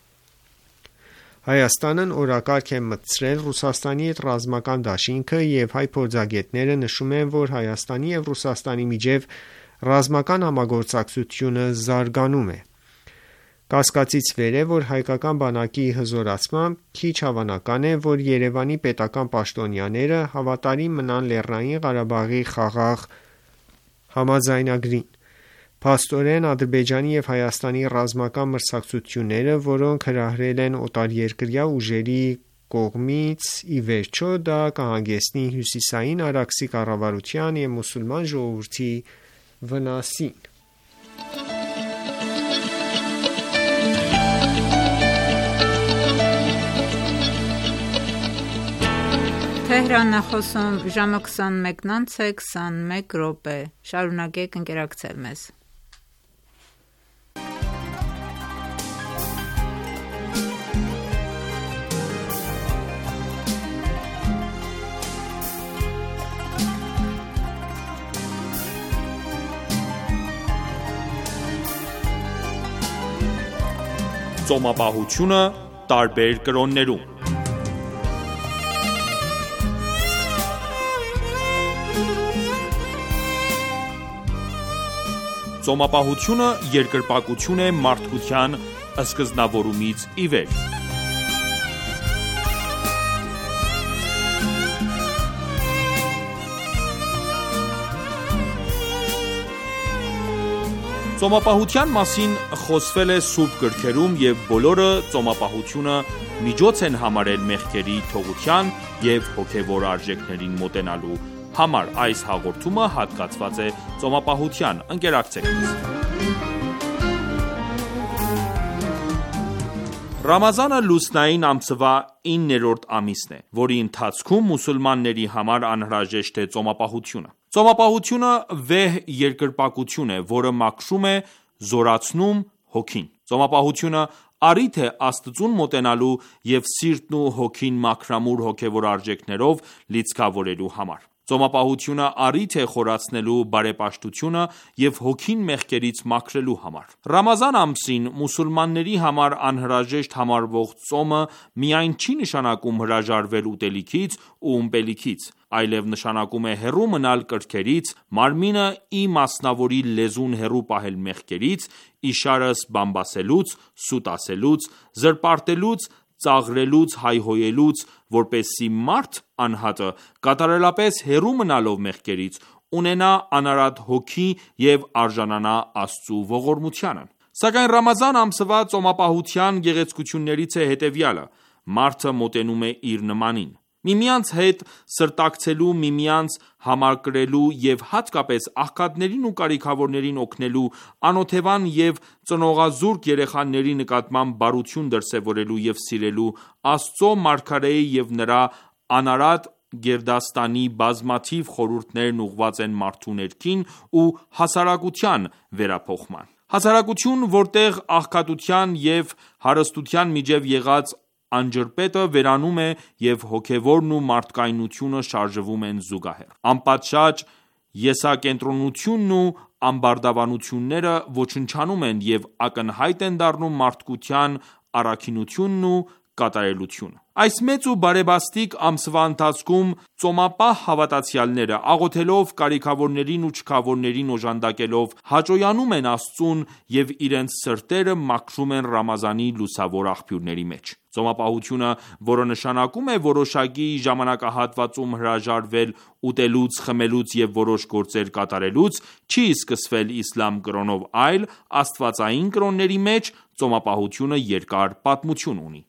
Հայաստանն օրակարգ է մտցրել Ռուսաստանի հետ ռազմական դաշինքը եւ հայ փորձագետները նշում են, որ Հայաստանի եւ Ռուսաստանի միջև ռազմական համագործակցությունը զարգանում է։ Կասկածից վեր է, որ հայկական բանակի հզորացմամբ քիչ հավանական է, որ Երևանի պետական պաշտոնյաները հավատարիմ մնան Լեռնային Ղարաբաղի խաղաղ համաձայնագրին։ Փաստորեն Ադրբեջանի եւ Հայաստանի ռազմական մրցակցությունները, որոնք հրահրել են օտարերկրյա ուժերի կողմից, ի վերջո դա կհանգեցնի Հյուսիսային Արաքսի կառավարության եւ մուսուլման ժողովրդի վնասին։ Թեհրանն է խոսում ժամը քսանմեկն անց է քսանմեկ րոպե։ Շարունակեք ընկերակցել մեզ։ Ծոմապահությունը տարբեր կրոններում։ Ծոմապահությունը երկրպագություն է մարդկության սկզբնավորումից ի վեր։ Ծոմապահության մասին խոսվել է սուրբ գրքերում և բոլորը ծոմապահությունը միջոց են համարել մեղքերի թողության և հոգևոր արժեքներին մոտենալու համար: Այս հաղորդումը հատկացված է ծոմապահության: Ընկերակցեք մեզ: Ռամազանը լուսնային ամսվա իններորդ ամիսն է, որի ընթացքում մուսուլմանների համար անհրաժեշտ է ծոմապահությունը: Ծոմապահությունը վեհ երկրպագություն է, որը մաքրում է, զորացնում հոգին: Ծոմապահությունը առիթ է Աստծուն մոտենալու և սիրտն ու հոգին մաքրամաքուր հոգևոր արժեքներով լիցքավորելու համար: Ծոմապահությունը առիթ է խորացնելու բարեպաշտությունը և հոգին մեղքերից մաքրելու համար: Ռամազան ամսին մուսուլմանների համար անհրաժեշտ համարվող ծոմը միայն չի նշանակում հրաժարվել ուտելիքից ու ըմպելիքից, այլև նշանակում է հեռու մնալ կրքերից, մարմինը ի մասնավորի լեզուն հեռու պահել մեղքերից, իշարս բամբասելուց, սուտ ասելուց, զրպարտելուց, ծաղրելուց, հայհոյելուց, որպեսզի մարդ անհատը կատարելապես հեռու մնալով մեղքերից, ունենա անարատ հոգի և արժանանա Աստծու ողորմությանն: Սակայն Ռամազան ամսվա ծոմապահության գեղեցկություններից է հետևյալը՝ մարդը մոտենում է իր նմանին: Միմյանց հետ սրտակցելու, միմյանց համակրելու և հատկապես աղքատներին ու կարիքավորներին օգնելու, անօթևան և ծնողազուրկ երեխաների նկատմամբ բարություն դրսևորելու և սիրելու, Աստծո մարգարեի և նրա անարատ գերդաստանի բազմաթիվ խորհուրդներն ուղղված են մարդու ներքին ու հասարակության վերափոխման: Հասարակություն, որտեղ աղքատության և հարստության միջև եղած անջրպետը վերանում է և հոգևորն ու մարդկայնությունը շարժվում են զուգահեռ: Անպատշաճ եսակենտրոնությունն ու ամբարտավանությունները ոչնչանում են և ակնհայտ են դառնում մարդկության առաքինությունն ու կատարելությունը: Այս մեծ ու բարեբաստիկ ամսվա ընթացքում ծոմապահ հավատացյալները, աղոթելով, կարիքավորներին ու չքավորներին օժանդակելով, հաճոյանում են Աստծուն և իրենց սրտերը մաքրում են Ռամազանի լուսավոր աղբյուրների մեջ: Ծոմապահությունը, որը նշանակում է որոշակի ժամանակահատվածում հրաժարվել ուտելուց, խմելուց և որոշ գործեր կատարելուց, չի սկսվել իսլամ կրոնով, այլ աստվածային կրոնների մեջ ծոմապահությունը երկար պատմություն ունի: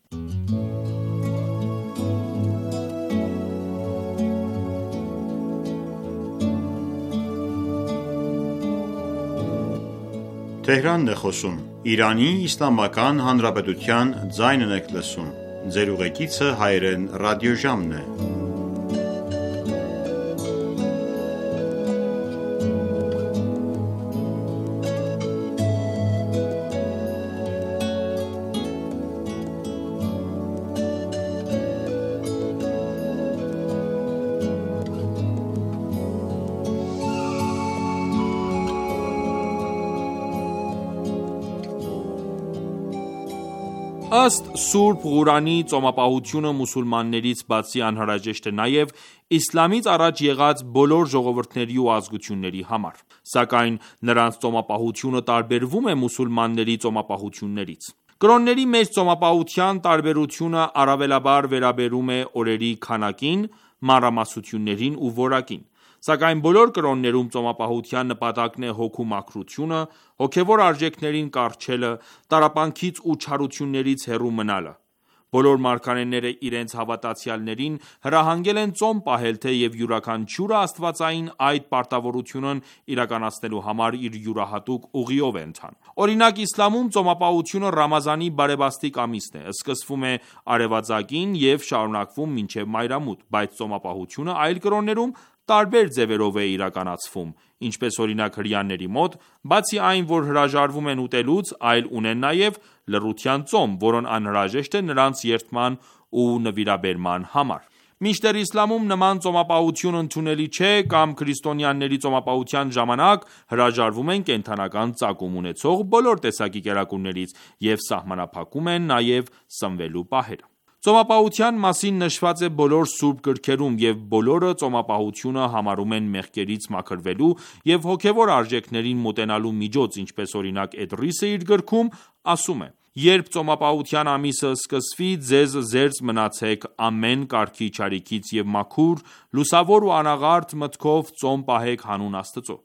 Ըստ Սուրբ Ղուրանի, ծոմապահությունը մուսուլմաններից բացի անհրաժեշտ է նաև իսլամից առաջ եղած բոլոր ժողովուրդների ու ազգությունների համար: Սակայն նրանց ծոմապահությունը տարբերվում է մուսուլմանների ծոմապահություններից: Կրոնների մեջ ծոմապահության տարբերությունը առավելաբար վերաբերում է օրերի քանակին, մանրամասնություններին ու որակին: Սակայն բոլոր կրոններում ծոմապահության նպատակն է հոգու մաքրությունը, հոգևոր արժեքներին կառչելը, տառապանքից ու չարություններից հեռու մնալը: Բոլոր մարգարեները իրենց հավատացյալներին հրահանգել են ծոմ պահել, թեև յուրաքանչյուրը աստվածային այդ պարտավորությունն իրականացնելու համար իր յուրահատուկ ուղիով է ընթանում: Օրինակ իսլամում ծոմապահությունը Ռամազանի բարեբաստիկ ամիսն է, սկսվում է արևածագին և շարունակվում մինչև մայրամուտ: Բայց ծոմապահությունը այլ կրոններում տարբեր ձևերով է իրականացվում, ինչպես օրինակ հրեաների մոտ, բացի այն որ հրաժարվում են ուտելուց, այլ ունեն նաև լռության ծոմ, որն անհրաժեշտ է նրանց երդման ու նվիրաբերման համար: Մինչդեռ իսլամում նման ծոմապահություն ընդունելի չէ կամ քրիստոնյաների ծոմապահության ժամանակ հրաժարվում են կենդանական ծագում ունեցող բոլոր տեսակի կերակուրներից և սահմանափակում են նաև սնվելու պահերը: Ծոմապահության մասին նշված է բոլոր սուրբ գրքերում և բոլորը ծոմապահությունը համարում են մեղքերից մաքրվելու և հոգևոր արժեքներին մոտենալու միջոց, ինչպես օրինակ Էդրիսը իր գրքում ասում է. «Երբ ծոմապահության ամիսը սկսվի, ձեզ զերծ մնացեք ամեն կարգի չարիքից և մաքուր, լուսավոր ու անաղարտ մտքով ծոմ պահեք հանուն Աստծո: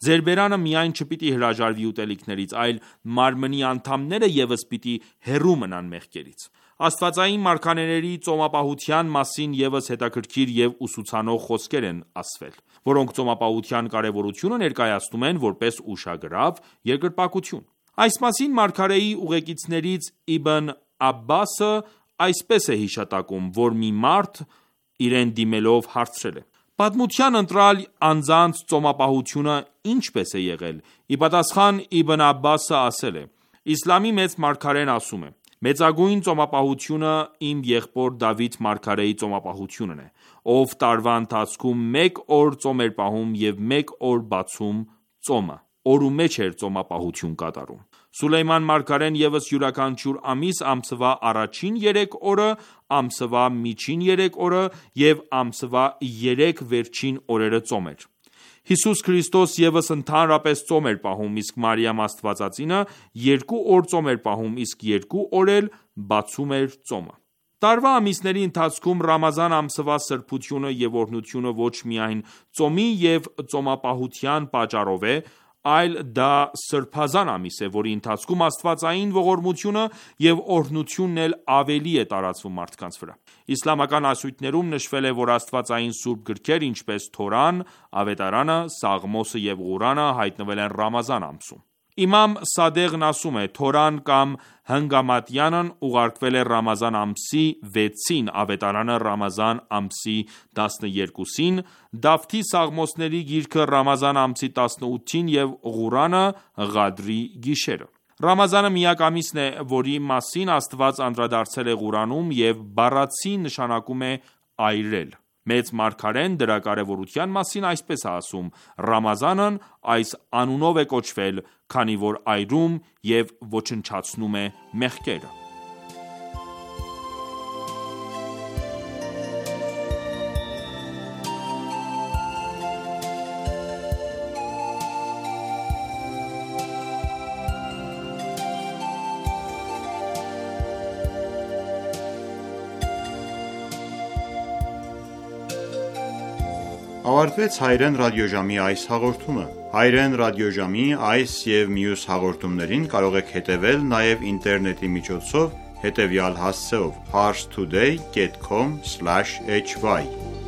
Ձեր բերանը միայն չպիտի հրաժարվի ուտելիքներից, այլ մարմնի անդամները ևս պիտի հեռու մնան մեղքերից։ Աստվածային մարգարեների ծոմապահության մասին ևս հետաքրքիր և ուսուցանող խոսքեր են ասվել, որոնք ծոմապահության կարևորությունը ներկայացնում են որպես ուշագրավ երկրպագություն։ Այս մասին մարգարեի ուղեկիցներից Իբն Աբբասը այսպես է հիշատակում, որ մի մարդ իրեն դիմելով հարցրել է. «Պատմության ընտրյալ անձանց ծոմապահությունը ի՞նչպես է եղել»։ Ի պատասխան Իբն Աբբասը ասել է. «Իսլամի մեծ մարգարեն ասում է. մեծագույն ծոմապահությունը իմ եղբոր Դավիթ մարգարեի ծոմապահությունն է, ով տարվա ընթացքում մեկ օր ծոմ էր պահում և մեկ օր բացում ծոմը, օրու մեջ էր ծոմապահություն կատարում։ Սուլեյման մարգարեն ևս յուրաքանչյուր ամիս ամսվա առաջին երեք օրը, ամսվա միջին երեք օրը և ամսվա երեք վերջին օրերը ծոմ էր։ Հիսուս Քրիստոս ևս ընդհանրապես ծոմ էր պահում, իսկ Մարիամ Աստվածածինը երկու օր ծոմ էր պահում, իսկ երկու օր էլ բացում էր ծոմը։ Տարվա ամիսների ընթացքում Ռամազան ամսվա սրբությունը և օրհնությունը ոչ միայն ծոմի և ծոմապահության պատճառով է, այլ դա սրբազան ամիս է, որի ընթացքում աստվածային ողորմությունը և օրհնությունն էլ ավելի է տարածվում մարդկանց վրա։ Իսլամական ասույթներում նշվել է, որ աստվածային սուրբ գրքեր, ինչպես Թորան, Ավետարանը, Սաղմոսը և Ղուրանը հայտնվել են Ռամազան ամսում։ Իմամ Սադեղն ասում է. «Թորան կամ Հնգամատյանն ուղարկվել է Ռամազան ամսի վեցին, Ավետարանը Ռամազան ամսի տասներկուսին, Դավթի Սաղմոսների գիրքը Ռամազան ամսի տասնութին և Ղուրանը Ղադրի գիշերը»։ Ռամազանը միակ ամիսն է, որի մասին Աստված անդրադարձել է Ղուրանում և բառացի նշանակում է այրել։ Մեծ մարգարեն դրա կարևորության մասին այսպես է ասում. «Ռամազանն այս անունով է կոչվել, քանի որ այրում և ոչնչացնում է մեղքերը»։ Ավարտվեց Հայրեն ռադիոժամի այս հաղորդումը։ Հայրեն ռադիոժամի այս և մյուս հաղորդումներին կարող եք հետևել նաև ինտերնետի միջոցով հետևյալ հասցեով՝ parstoday dot com slash h y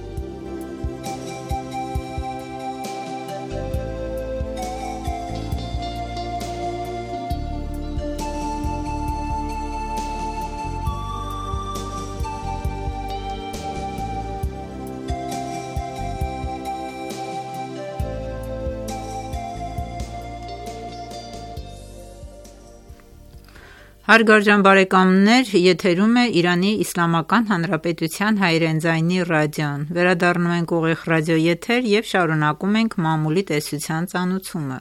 Հարգարժան բարեկամներ, եթերում է Իրանի Իսլամական Հանրապետության հայրեն ձայնի ռադիոն։ Վերադառնում ենք ուղիղ ռադիոեթեր և շարունակում ենք մամուլի տեսության ծանուցումը։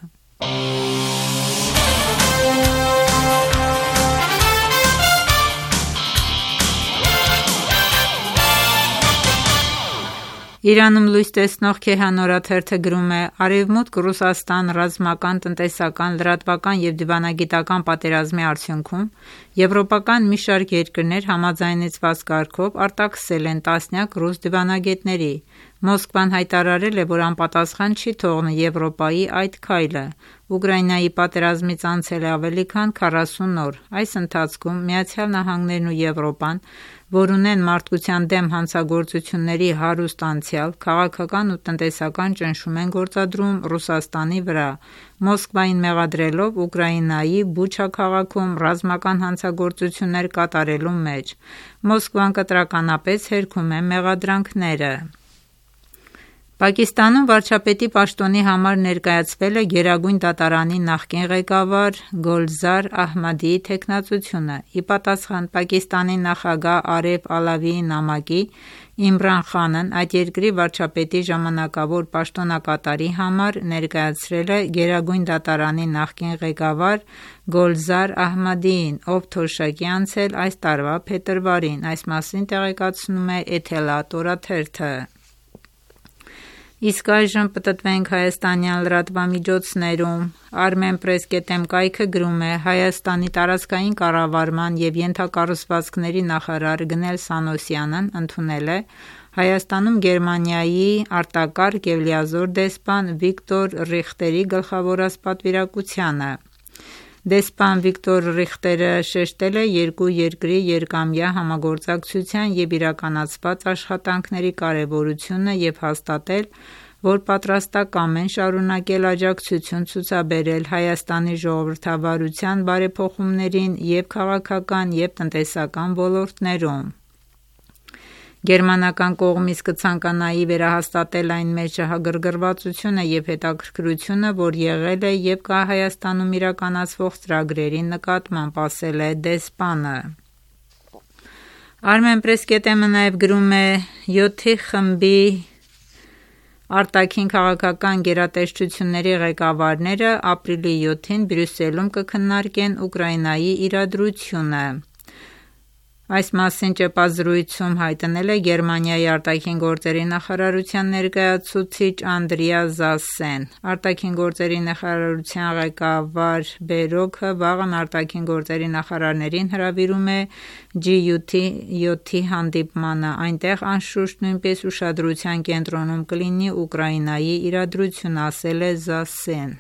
Իրանում լույս տեսնող Քեհան օրաթերթը գրում է. «Արևմուտք Ռուսաստան ռազմական, տնտեսական, լրատվական և դիվանագիտական պատերազմի արդյունքում եվրոպական մի շարք երկրներ համաձայնեցված կարգով արտաքսել են տասնյակ ռուս դիվանագետների։ Մոսկվան հայտարարել է, որ անպատասխան չի թողնի Եվրոպայի այդ քայլը։ Ուկրաինայի պատերազմից անցել է ավելի քան քառասուն օր։ Այս ընթացքում ԱՄՆ-ն ու Եվրոպան, որ ունեն մարդկության դեմ հանցագործությունների հարուստ անցյալ, քաղաքական ու տնտեսական ճնշում են գործադրում Ռուսաստանի վրա, Մոսկվային մեղադրելով Ուկրաինայի Բուչա քաղաքում ռազմական հանցագործություններ կատարելու մեջ։ Մոսկվան կտրականապես հերքում է մեղադրանքները»։ Պակիստանում վարչապետի պաշտոնի համար ներկայացվել է Գերագույն դատարանի նախկին ղեկավար Գոլզար Ահմադիի թեկնածությունը։ Ի պատասխան Պակիստանի նախագահ Արեֆ Ալավիի նամակի, Իմրան Խանն այդ երկրի վարչապետի ժամանակավոր պաշտոնակատարի համար ներկայացրել է Գերագույն դատարանի նախկին ղեկավար Գոլզար Ահմադիին, ով թոշակի անցել այս տարվա փետրվարին։ Այս մասին տեղեկացնում է Էթելատ օրաթերթը։ Իսկ այժմ պտտվենք հայաստանյան լրատվամիջոցներում։ Armenpress dot am կայքը գրում է. Հայաստանի տարածքային կառավարման և ենթակառուցվածքների նախարար Գնել Սանոսյանն ընդունել է Հայաստանում Գերմանիայի արտակարգ և լիազոր դեսպան Վիկտոր Ռիխտերի գլխավորած պատվիրակությանը։ Դեսպան Վիկտոր Ռիխտերը շեշտել է երկու երկրի երկամյա համագործակցության և իրականացված աշխատանքների կարևորությունը և հաստատել, որ պատրաստակամ են շարունակել աջակցություն ցուցաբերել Հայաստանի ժողովրդավարության բարեփոխումներին և քաղաքական և տնտեսական ոլորտներում։ Գերմանական կողմից կցանկանայի վերահաստատել այն մեր շահագրգռվածությունը և հետաքրքրությունը, որ եղել է և կա Հայաստանում իրականացվող ծրագրերի նկատմամբ, ասել է դեսպանը։ Armenpress.am-ը նաև գրում է. յոթի խմբի արտաքին քաղաքական գերատեսչությունների ղեկավարները ապրիլի յոթին Բրյուսելում կքննարկեն Ուկրաինայի իրադրությունը։ Այս մասին ճեպած զրույցում հայտնել է Գերմանիայի արտաքին գործերի նախարարության ներկայացուցիչ Անդրեաս Զասսեն։ Արտաքին գործերի նախարարության ղեկավար Բերոքը վաղն արտաքին գործերի նախարարներին հրավիրում է ջի յոթի հանդիպմանը, այնտեղ անշուշտ նույնպես ուշադրության կենտրոնում կլինի Ուկրաինայի իրադրությունը, ասել է Զասսեն։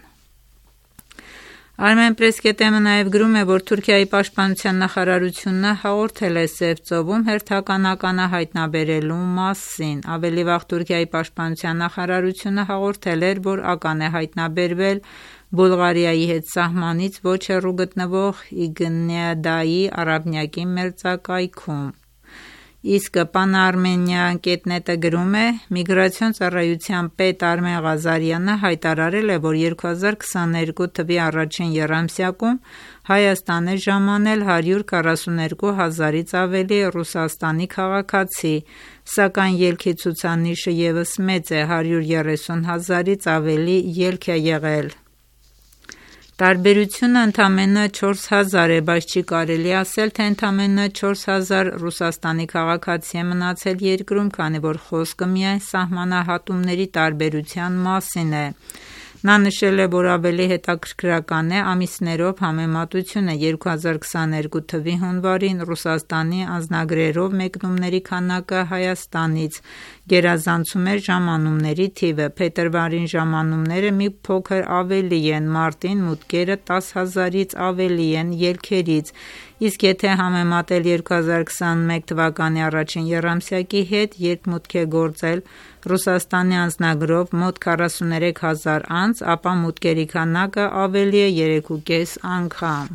Armenpress.am-ը նաև գրում է, որ Թուրքիայի պաշտպանության նախարարությունը հաղորդել է Սև ծովում հերթական ականը հայտնաբերելու մասին։ Ավելի վաղ Թուրքիայի պաշտպանության նախարարությունը հաղորդել էր, որ ական է հայտնաբերվել Բուլղարիայի հետ սահմանից ոչ հեռու գտնվող Իգնեադայի արաբնյակի մերձակայքում։ Իսկ Pan-Armenian.net-ը գրում է. Միգրացիոն ծառայության պետ Արմեն Ղազարյանը հայտարարել է, որ երկու հազար քսաներկու թվականի առաջին եռամսյակում Հայաստան է ժամանել հարյուր քառասուներկու հազարից ավելի Ռուսաստանի քաղաքացի, սակայն ելքի ցուցանիշը ևս մեծ է՝ հարյուր երեսուն հազարից ավելի ելք է եղել։ Տարբերությունը ընդամենը չորս հազար է, բայց չի կարելի ասել, թե ընդամենը չորս հազար Ռուսաստանի քաղաքացի է մնացել երկրում, քանի որ խոսքը միայն սահմանահատումների տարբերության մասին է։ Նա նշել է, որ ավելի հետաքրքրական է ամիսներով համեմատությունը։ երկու հազար քսաներկու թվականի հունվարին Ռուսաստանի անձնագրերով մեկնումների քանակը Հայաստանից գերազանցում էր ժամանումների թիվը։ Փետրվարին ժամանումները մի փոքր ավելի են, մարտին մուտքերը տաս հազարից ավելի են ելքերից, իսկ եթե համեմատել երկու հազար քսաներկու թվականի առաջին եռամսյակի հետ, երբ մուտք է գործել Ռուսաստանի անձնագրով մոտ քառասուներեք հազար անձ, ապա մուտքերի քանակը ավելի է երեքուկես անգամ։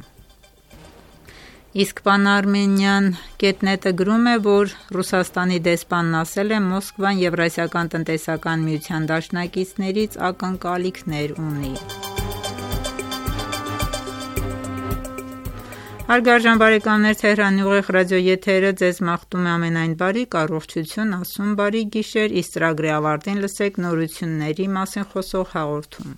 Իսկ Pan-Armenian.net-ը գրում է, որ Ռուսաստանի դեսպանն ասել է Մոսկվան Եվրասիական տնտեսական միության դաշնակիցներից ակնկալիքներ ունի։ Հարգարժան բարեկամներ, Թեհրանի ուղիղ ռադիոեթերը ձեզ մաղթում է ամենայն բարիք, առողջություն, ասում բարի գիշեր, իսկ ծրագրի ավարտին լսեք նորությունների մասին խոսող հաղորդում։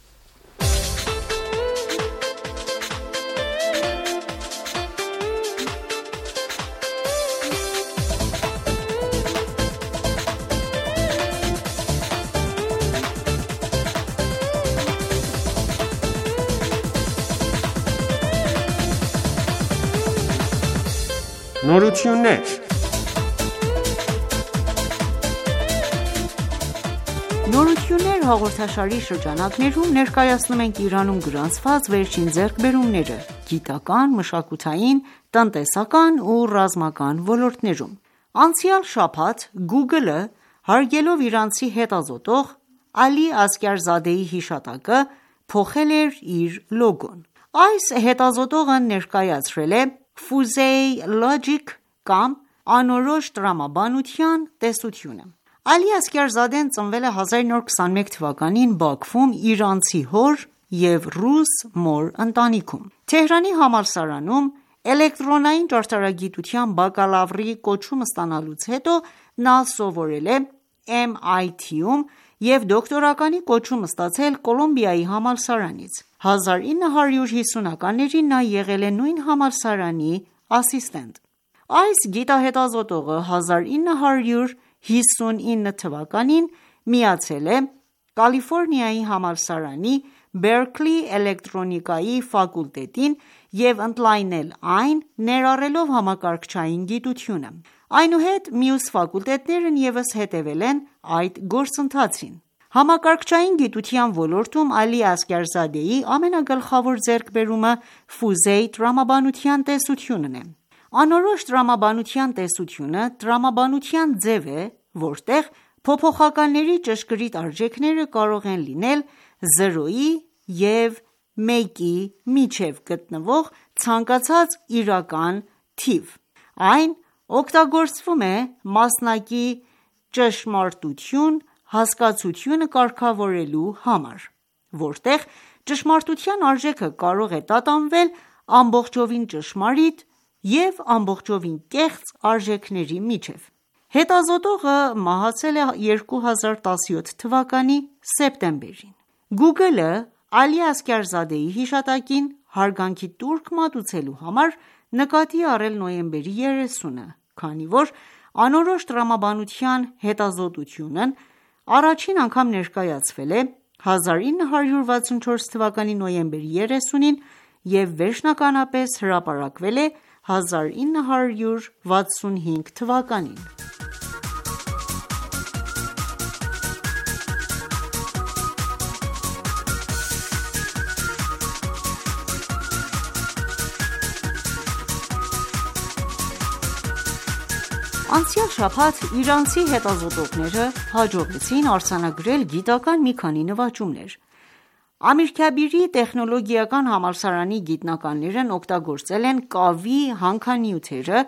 Նորություններ Նորություններ հաղորդաշարի շրջանակներում ներկայացնում ենք Իրանում գրանցված վերջին ձեռքբերումները գիտական, մշակութային, տնտեսական ու ռազմական ոլորտներում։ Անցյալ շաբաթ Google-ը, հարգելով իրանցի հետազոտող Ալի Ասգարզադեի հիշատակը, փոխել էր իր լոգոն։ Այս հետազոտողը ներկայացրել է Fuzey Logic կամ անորոշ տրամաբանության տեսությունը։ Ալի Ասգարզադեն ծնվել է հազար նորը քսաներկու թվականին Բաքվում իրանցի հոր և ռուս մոր ընտանիքում։ Թեհրանի համալսարանում էլեկտրոնային ճարտարագիտության բակալավրի կոչում ստանալուց հետո նա սովորել է Էմ Այ Թի-ում և դոկտորականի կոչում ստացել Կոլումբիայի համալսարանից։ հազար ինը հարյուր հիսունականներին նա եղել է նույն համալսարանի ասիստենտ։ Այս գիտահետազոտողը հազար ինը հարյուր հիսունինը թվականին միացել է Կալիֆորնիայի համալսարանի Բերքլի էլեկտրոնիկայի ֆակուլտետին և ընդլայնել այն՝ ներառելով համակարգչային գիտությունը։ Այնուհետ մյուս ֆակուլտետներն ևս հետևել են այդ գործընթացին։ Համակարգչային գիտության ոլորտում Ալի Ասգարզադեի ամենագլխավոր ձեռքբերումը ֆուզեի տրամաբանության տեսությունն է։ Անորոշ տրամաբանության տեսությունը տրամաբանության ձև է, որտեղ փոփոխականների ճշգրիտ արժեքները կարող են լինել զրոյի և մեկի միջև գտնվող ցանկացած իրական թիվ։ Այն օգտագործվում է մասնակի ճշմարտություն հասկացությունը կարգավորելու համար, որտեղ ճշմարտության արժեքը կարող է տատանվել ամբողջովին ճշմարիտ և ամբողջովին կեղծ արժեքների միջև։ Հետազոտողը մահացել է երկու հազար տասնյոթ թվականի սեպտեմբերին։ Google-ը Ալի Ասգարզադեի հիշատակին հարգանքի տուրք մատուցելու համար նկատի է առել նոյեմբերի երեսունը, քանի որ անորոշ տրամաբանության հետազոտությունն առաջին անգամ ներկայացվել է հազար ինը հարյուր վաթսունչորս թվականի նոյեմբերի երեսունին և վերջնականապես հրապարակվել է հազար ինը հարյուր վաթսունհինգ թվականին։ Անցյալ շաբաթ իրանցի հետազոտողները հաջողեցին արձանագրել գիտական մի քանի նվաճումներ։ Ամիրքաբիրի տեխնոլոգիական համալսարանի գիտնականներն օգտագործել են կավի հանքանյութերը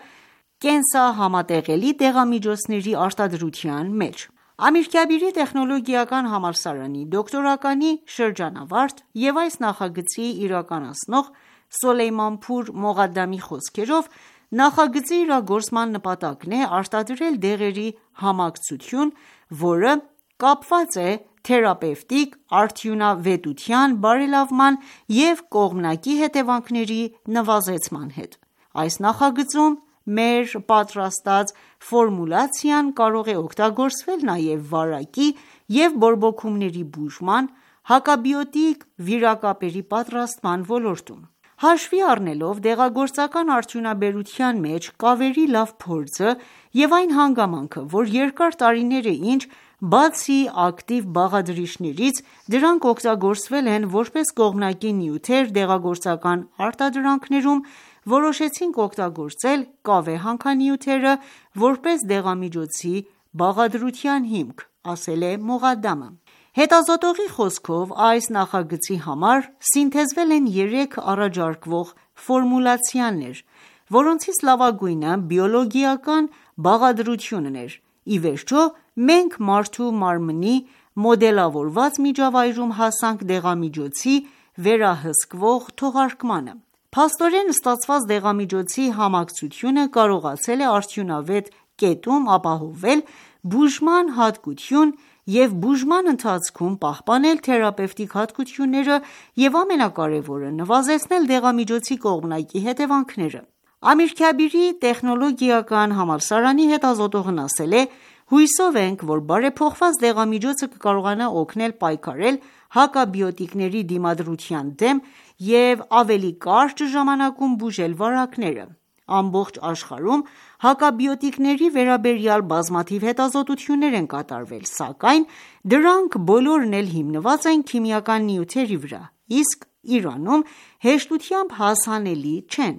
կենսահամատեղելի դեղամիջոցների արտադրության մեջ։ Ամիրքաբիրի տեխնոլոգիական համալսարանի դոկտորականի շրջանավարտ և այս նախագծի իրականացնող Սոլեյմանփուր Մողադամի խոսքերով, նախագծի իրագործման նպատակն է արտադրել դեղերի համակցություն, որը կապված է թերապևտիկ արդյունավետության բարելավման և կողմնակի հետևանքների նվազեցման հետ։ Այս նախագծում մեր պատրաստած ֆորմուլացիան կարող է օգտագործվել նաև վարակի և բորբոքումների բուժման, հակաբիոտիկ վիրակապերի պատրաստման ոլորտում։ Հաշվի առնելով դեղագործական արդյունաբերության մեջ կավերի լավ փորձը և այն հանգամանքը, որ երկար տարիներ է ինչ բացի ակտիվ բաղադրիչներից, դրանք օգտագործվել են որպես կողմնակի նյութեր դեղագործական արտադրանքներում, որոշեցինք օգտագործել կավե հանքանյութերը որպես դեղամիջոցի բաղադրության հիմք, ասել է Մողադամը։ Հետազոտողի խոսքով, այս նախագծի համար սինթեզվել են երեք առաջարկվող ֆորմուլացիաներ, որոնցից լավագույնը բիոլոգիական բաղադրությունն էր։ Ի վերջո, մենք մարդու մարմնի մոդելավորված միջավայրում հասանք դեղամիջոցի վերահսկվող թողարկմանը։ Փաստորեն ստացված դեղամիջոցի համակցությունը կարողացել է արդյունավետ կետում ապահովել բուժման հատկություն և բուժման ընթացքում պահպանել թերապևտիկ հատկությունները և ամենակարևորը՝ նվազեցնել դեղամիջոցի կողմնակի հետևանքները։ Ամիրքաբիրի տեխնոլոգիական համալսարանի հետազոտողն ասել է. «Հուսով ենք, որ բարեփոխված դեղամիջոցը կկարողանա օգնել պայքարել հակաբիոտիկների դիմադրության դեմ և ավելի կարճ ժամանակում բուժել վարակները։ Ամբողջ աշխարհում հակաբիոտիկների վերաբերյալ բազմաթիվ հետազոտություններ են կատարվել, սակայն դրանք բոլորն էլ հիմնված են քիմիական նյութերի վրա, իսկ Իրանում հեշտությամբ հասանելի չեն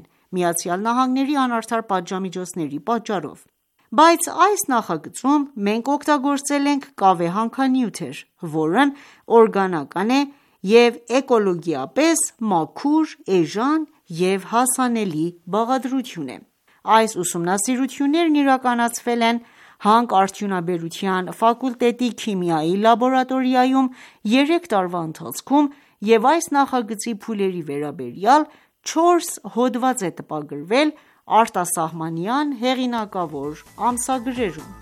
ԱՄՆ-ի անարդար պատժամիջոցների պատճառով։ Բայց այս նախագծում մենք օգտագործել ենք կավե հանքանյութեր, որն օրգանական է և էկոլոգիապես մաքուր, էժան և հասանելի բաղադրություն է։ Այս ուսումնասիրություններն իրականացվել են հանքարդյունաբերության ֆակուլտետի քիմիայի լաբորատորիայում երեք տարվա ընթացքում և այս նախագծի փուլերի վերաբերյալ չորս հոդված է տպագրվել արտասահմանյան հեղինակավոր ամսագրերում»։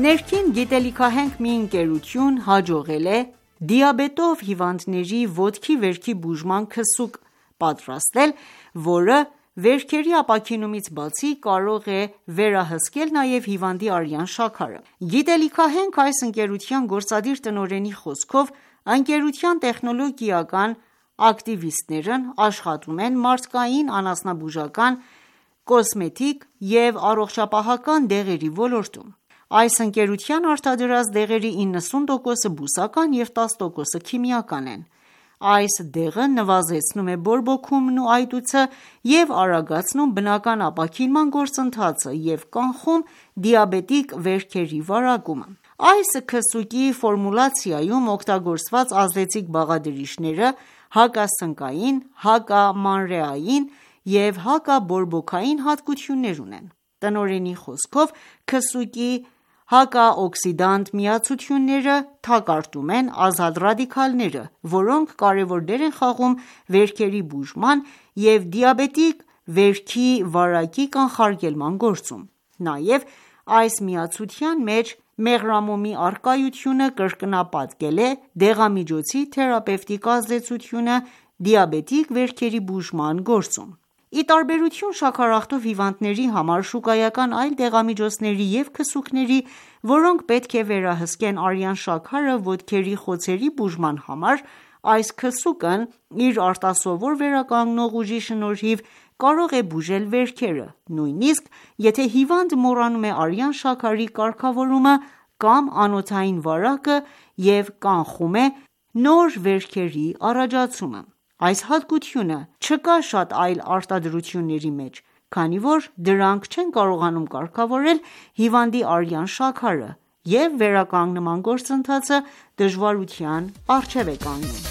Ներքին գիտելիքահենք մի ընկերություն հաջողել է դիաբետով հիվանդների ոտքի վերքի բուժման քսուկ պատրաստել, որը վերքերի ապաքինումից բացի կարող է վերահսկել նաև հիվանդի արյան շաքարը։ Գիտելիքահենք այս ընկերության գործադիր տնօրենի խոսքով, ընկերության տեխնոլոգիական ակտիվիստներն աշխատում են մարդկային անասնաբուժական, կոսմետիկ և առողջապահական դեղերի ոլորտում։ Այս ընկերության արտադրած դեղերի իննսուն տոկոսը բուսական և տաս տոկոսը քիմիական են։ Այս դեղը նվազեցնում է բորբոքումն ու այտուցը և արագացնում բնական ապաքինման գործընթացը և կանխում դիաբետիկ վերքերի վարակումը։ Այս քսուկի ֆորմուլացիայում օգտագործված ազդեցիկ բաղադրիչները հակասնկային, հակամանրեային և հակաբորբոքային հատկություններ ունեն։ Տնօրենի խոսքով, քսուկի հակաօքսիդանտ միացությունները թակարդում են ազատ ռադիկալները, որոնք կարևոր դեր են խաղում վերքերի բուժման և դիաբետիկ վերքի վարակի կանխարգելման գործում։ Նաև այս միացության մեջ մեղրամոմի առկայությունը կրկնապատկել է դեղամիջոցի թերապևտիկ ազդեցությունը դիաբետիկ վերքերի բուժման գործում։ Ի տարբերություն շաքարախտով հիվանդների համար շուկայական այլ դեղամիջոցների և քսուկների, որոնք պետք է վերահսկեն արյան շաքարը ոտքերի խոցերի բուժման համար, այս քսուկն իր արտասովոր վերականգնող ուժի շնորհիվ կարող է բուժել վերքերը, նույնիսկ եթե հիվանդը մոռանում է արյան շաքարի կարգավորումը կամ անոթային վարակը և կանխում է նոր վերքերի առաջացումը։ Այս հատկությունը չկա շատ այլ արտադրությունների մեջ, քանի որ դրանք չեն կարողանում կարգավորել հիվանդի արյան շաքարը, և վերականգնման գործընթացը դժվարության առջև է կանգնում։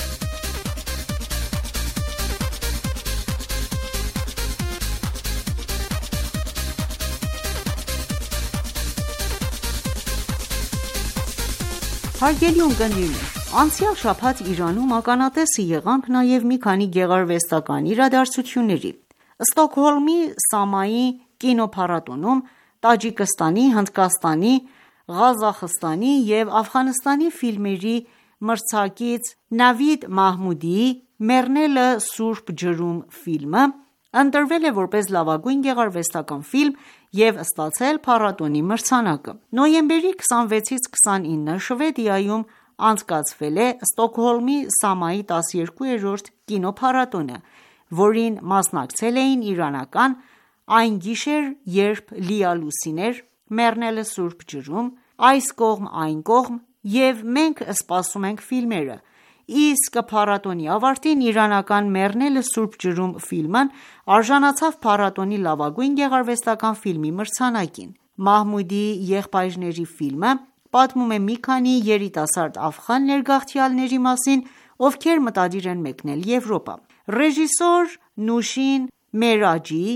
Հարգելի ունկնդիրներ, անցյալ շաբաթ Իրանում ականատեսը եղանք նաև մի քանի գեղարվեստական իրադարձությունների։ Ստոկհոլմի Սամայի կինոփառատոնում Տաջիկստանի, Հնդկաստանի, Ղազախստանի և Աֆղանստանի ֆիլմերի մրցակից Նավիդ Մահմուդիի «Մեռնելը սուրբ ջրում» ֆիլմը ընտրվել է որպես լավագույն գեղարվեստական ֆիլմ և ստացել փառատոնի մրցանակը։ Նոյեմբերի քսանվեցից քսանինը Շվեդիայում անցկացվել է Ստոկհոլմի Սամայի տասներկուերորդ կինոփառատոնը, որին մասնակցել էին իրանական «Այն գիշեր, երբ լիալուսին էր», «Մեռնելը սուրբ ջրում», «Այս կողմ այն կողմ» և «Մենք սպասում ենք» ֆիլմերը, իսկ փառատոնի ավարտին իրանական «Մեռնելը սուրբ ջրում» ֆիլմն արժանացավ փառատոնի լավագույն գեղարվեստական ֆիլմի մրցանակին։ Մահմուդիի եղբայրների ֆիլմը պատմում է մի քանի երիտասարդ աֆղան ներգաղթյալների մասին, ովքեր մտադիր են մեկնել Եվրոպա։ Ռեժիսոր Նուշին Մերաջիի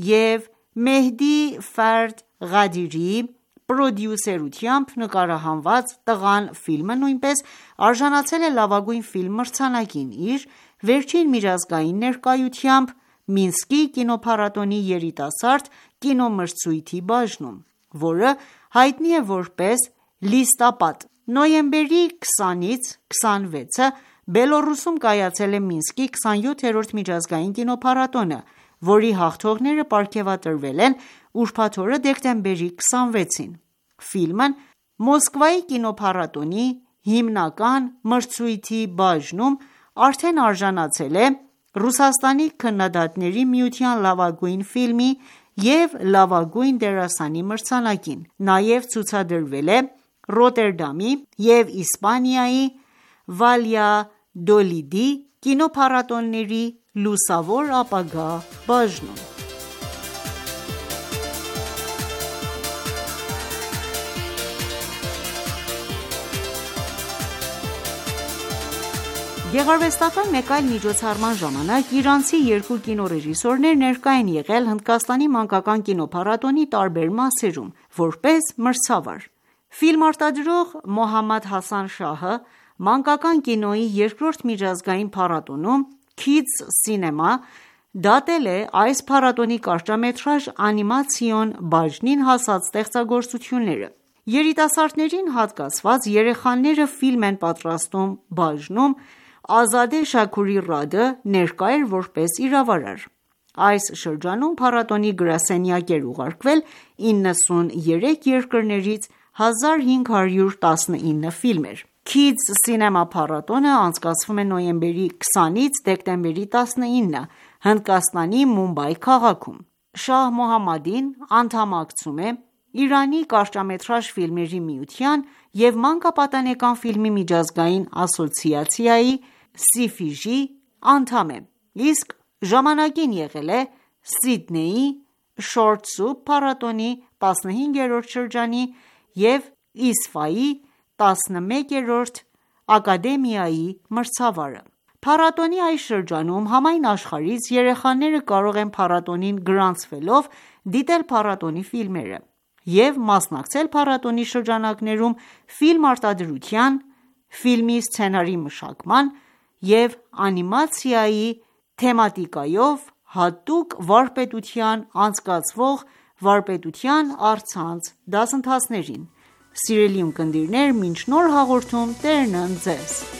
և Մեհդի Ֆարդ Ղադիրիի պրոդյուսերությամբ նկարահանված «Տղան» ֆիլմը նույնպես արժանացել է լավագույն ֆիլմ մրցանակին իր վերջին միջազգային ներկայությամբ Մինսկի կինոփառատոնի երիտասարդ կինոմրցույթի բաժնում, որը հայտնի է որպես «Լիստապադ»։ Նոյեմբերի քսանից քսանվեցը Բելոռուսում կայացել է Մինսկի քսանյոթերորդ միջազգային կինոփառատոնը, որի հաղթողները պարգևատրվել են ուրբաթ օրը դեկտեմբերի քսանվեցին։ Ֆիլմն Մոսկվայի կինոփառատոնի հիմնական մրցույթի բաժնում արդեն արժանացել է Ռուսաստանի քննադատների միության լավագույն ֆիլմի և լավագույն դերասանի մրցանակին։ Նաև ցուցադրվել է Ռոտերդամի և Իսպանիայի Վալյադոլիդի կինոփառատոների լուսավոր ապագա բաժնում։ Գեղարվեստական մեկ այլ միջոցառման ժամանակ իրանցի երկու կինոռեժիսորներ ներկա են եղել Հնդկաստանի մանկական կինոփառատոնի տարբեր մասերում, որպես մրցավար։ Ֆիլմ արտադրող Մոհամմադ Հասան Շահը մանկական կինոյի երկրորդ միջազգային փառատոնում Kids Cinema դատել է այս փառատոնի կարճամետրաժ անիմացիոն բաժնին հասած ստեղծագործությունները։ Երիտասարդներին հատկացված երեխաները ֆիլմ են պատրաստում բաժնում Ազադե Շաքուրի Ռադը ներկա էր որպես իրավարար: Այս շրջանում փառատոնի գրասենյակ էր ուղարկվել իննսուններեք երկրներից հազար հինգ հարյուր տասնինը ֆիլմեր: Kids Cinema փառատոնը անցկացվում է նոյեմբերի քսանից դեկտեմբերի տասնինը Հնդկաստանի Մումբայ քաղաքում: Շահ Մոհամմադին անդամակցում է Իրանի կարճամետրաժ ֆիլմերի միության և Մանկապատանեկան ֆիլմի միջազգային ասոցիացիայի (սիֆիժ)-ի անդամ է, իսկ ժամանակին եղել է Սիդնեյի Short Soup փառատոնի տասնհինգերորդ շրջանի և ай ες эй ኦ-ի տասնմեկերորդ ակադեմիայի մրցավարը: Փառատոնի այս շրջանում համայն աշխարհից երեխաները կարող են փառատոնին գրանցվելով դիտել փառատոնի ֆիլմերը և մասնակցել փառատոնի շրջանակներում ֆիլմ արտադրության, ֆիլմի սցենարի մշակման և անիմացիայի թեմատիկայով հատուկ վարպետության անցկացվող վարպետության առցանց դասընթացներին: Սիրելի ունկնդիրներ, մինչ նոր հաղորդում Տերն ընդ Ձեզ: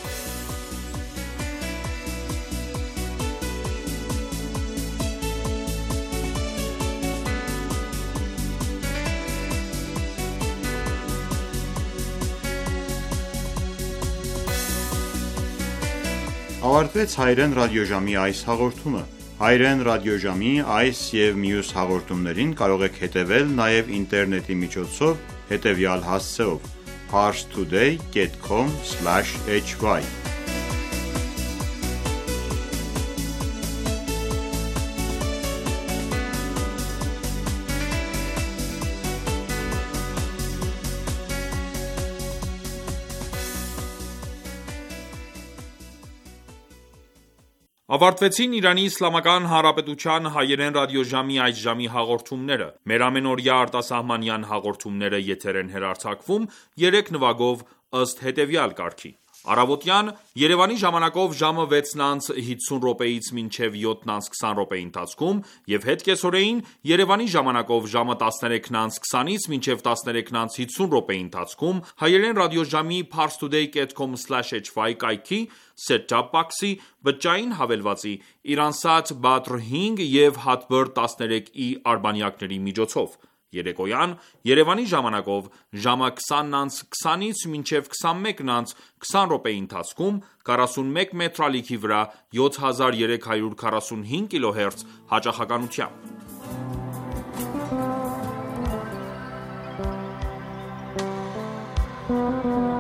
Ավարտվեց Հայրեն ռադիոժամի այս հաղորդումը: Հայրեն ռադիոժամի այս և մյուս հաղորդումներին կարող եք հետևել նաև ինտերնետի միջոցով հետևյալ հասցեով՝ parstoday dot com slash h y Ավարտվեցին Իրանի Իսլամական Հանրապետության հայերեն ռադիոժամի այս ժամի հաղորդումները: Մեր ամենօրյա արտասահմանյան հաղորդումները եթեր են հեռարձակվում երեք նվագով ըստ հետևյալ կարգի: Առավոտյան Երևանի ժամանակով ժամը վեցն անց հիսուն րոպեից մինչև յոթն անց քսան րոպեի ընթացքում և հետ կեսօրեին Երևանի ժամանակով ժամը տասներեքն անց քսանից մինչև տասներեքն անց հիսուն րոպեի ընթացքում հայերեն ռադիոժամի parstoday dot com slash h y կայքի set-top box-ի, բջջային հավելվածի, Iransat Badr հինգ և Hotbird տասներեք ի արբանյակների միջոցով: Երեկոյան Երևանի ժամանակով ժամը քսանն անց քսանից մինչև քսանմեկն անց քսան րոպեի ընթացքում քառասունմեկ մետրի ալիքի վրա յոթ հազար երեք հարյուր քառասունհինգ կիլոհերց հաճախականությամբ: Thank you.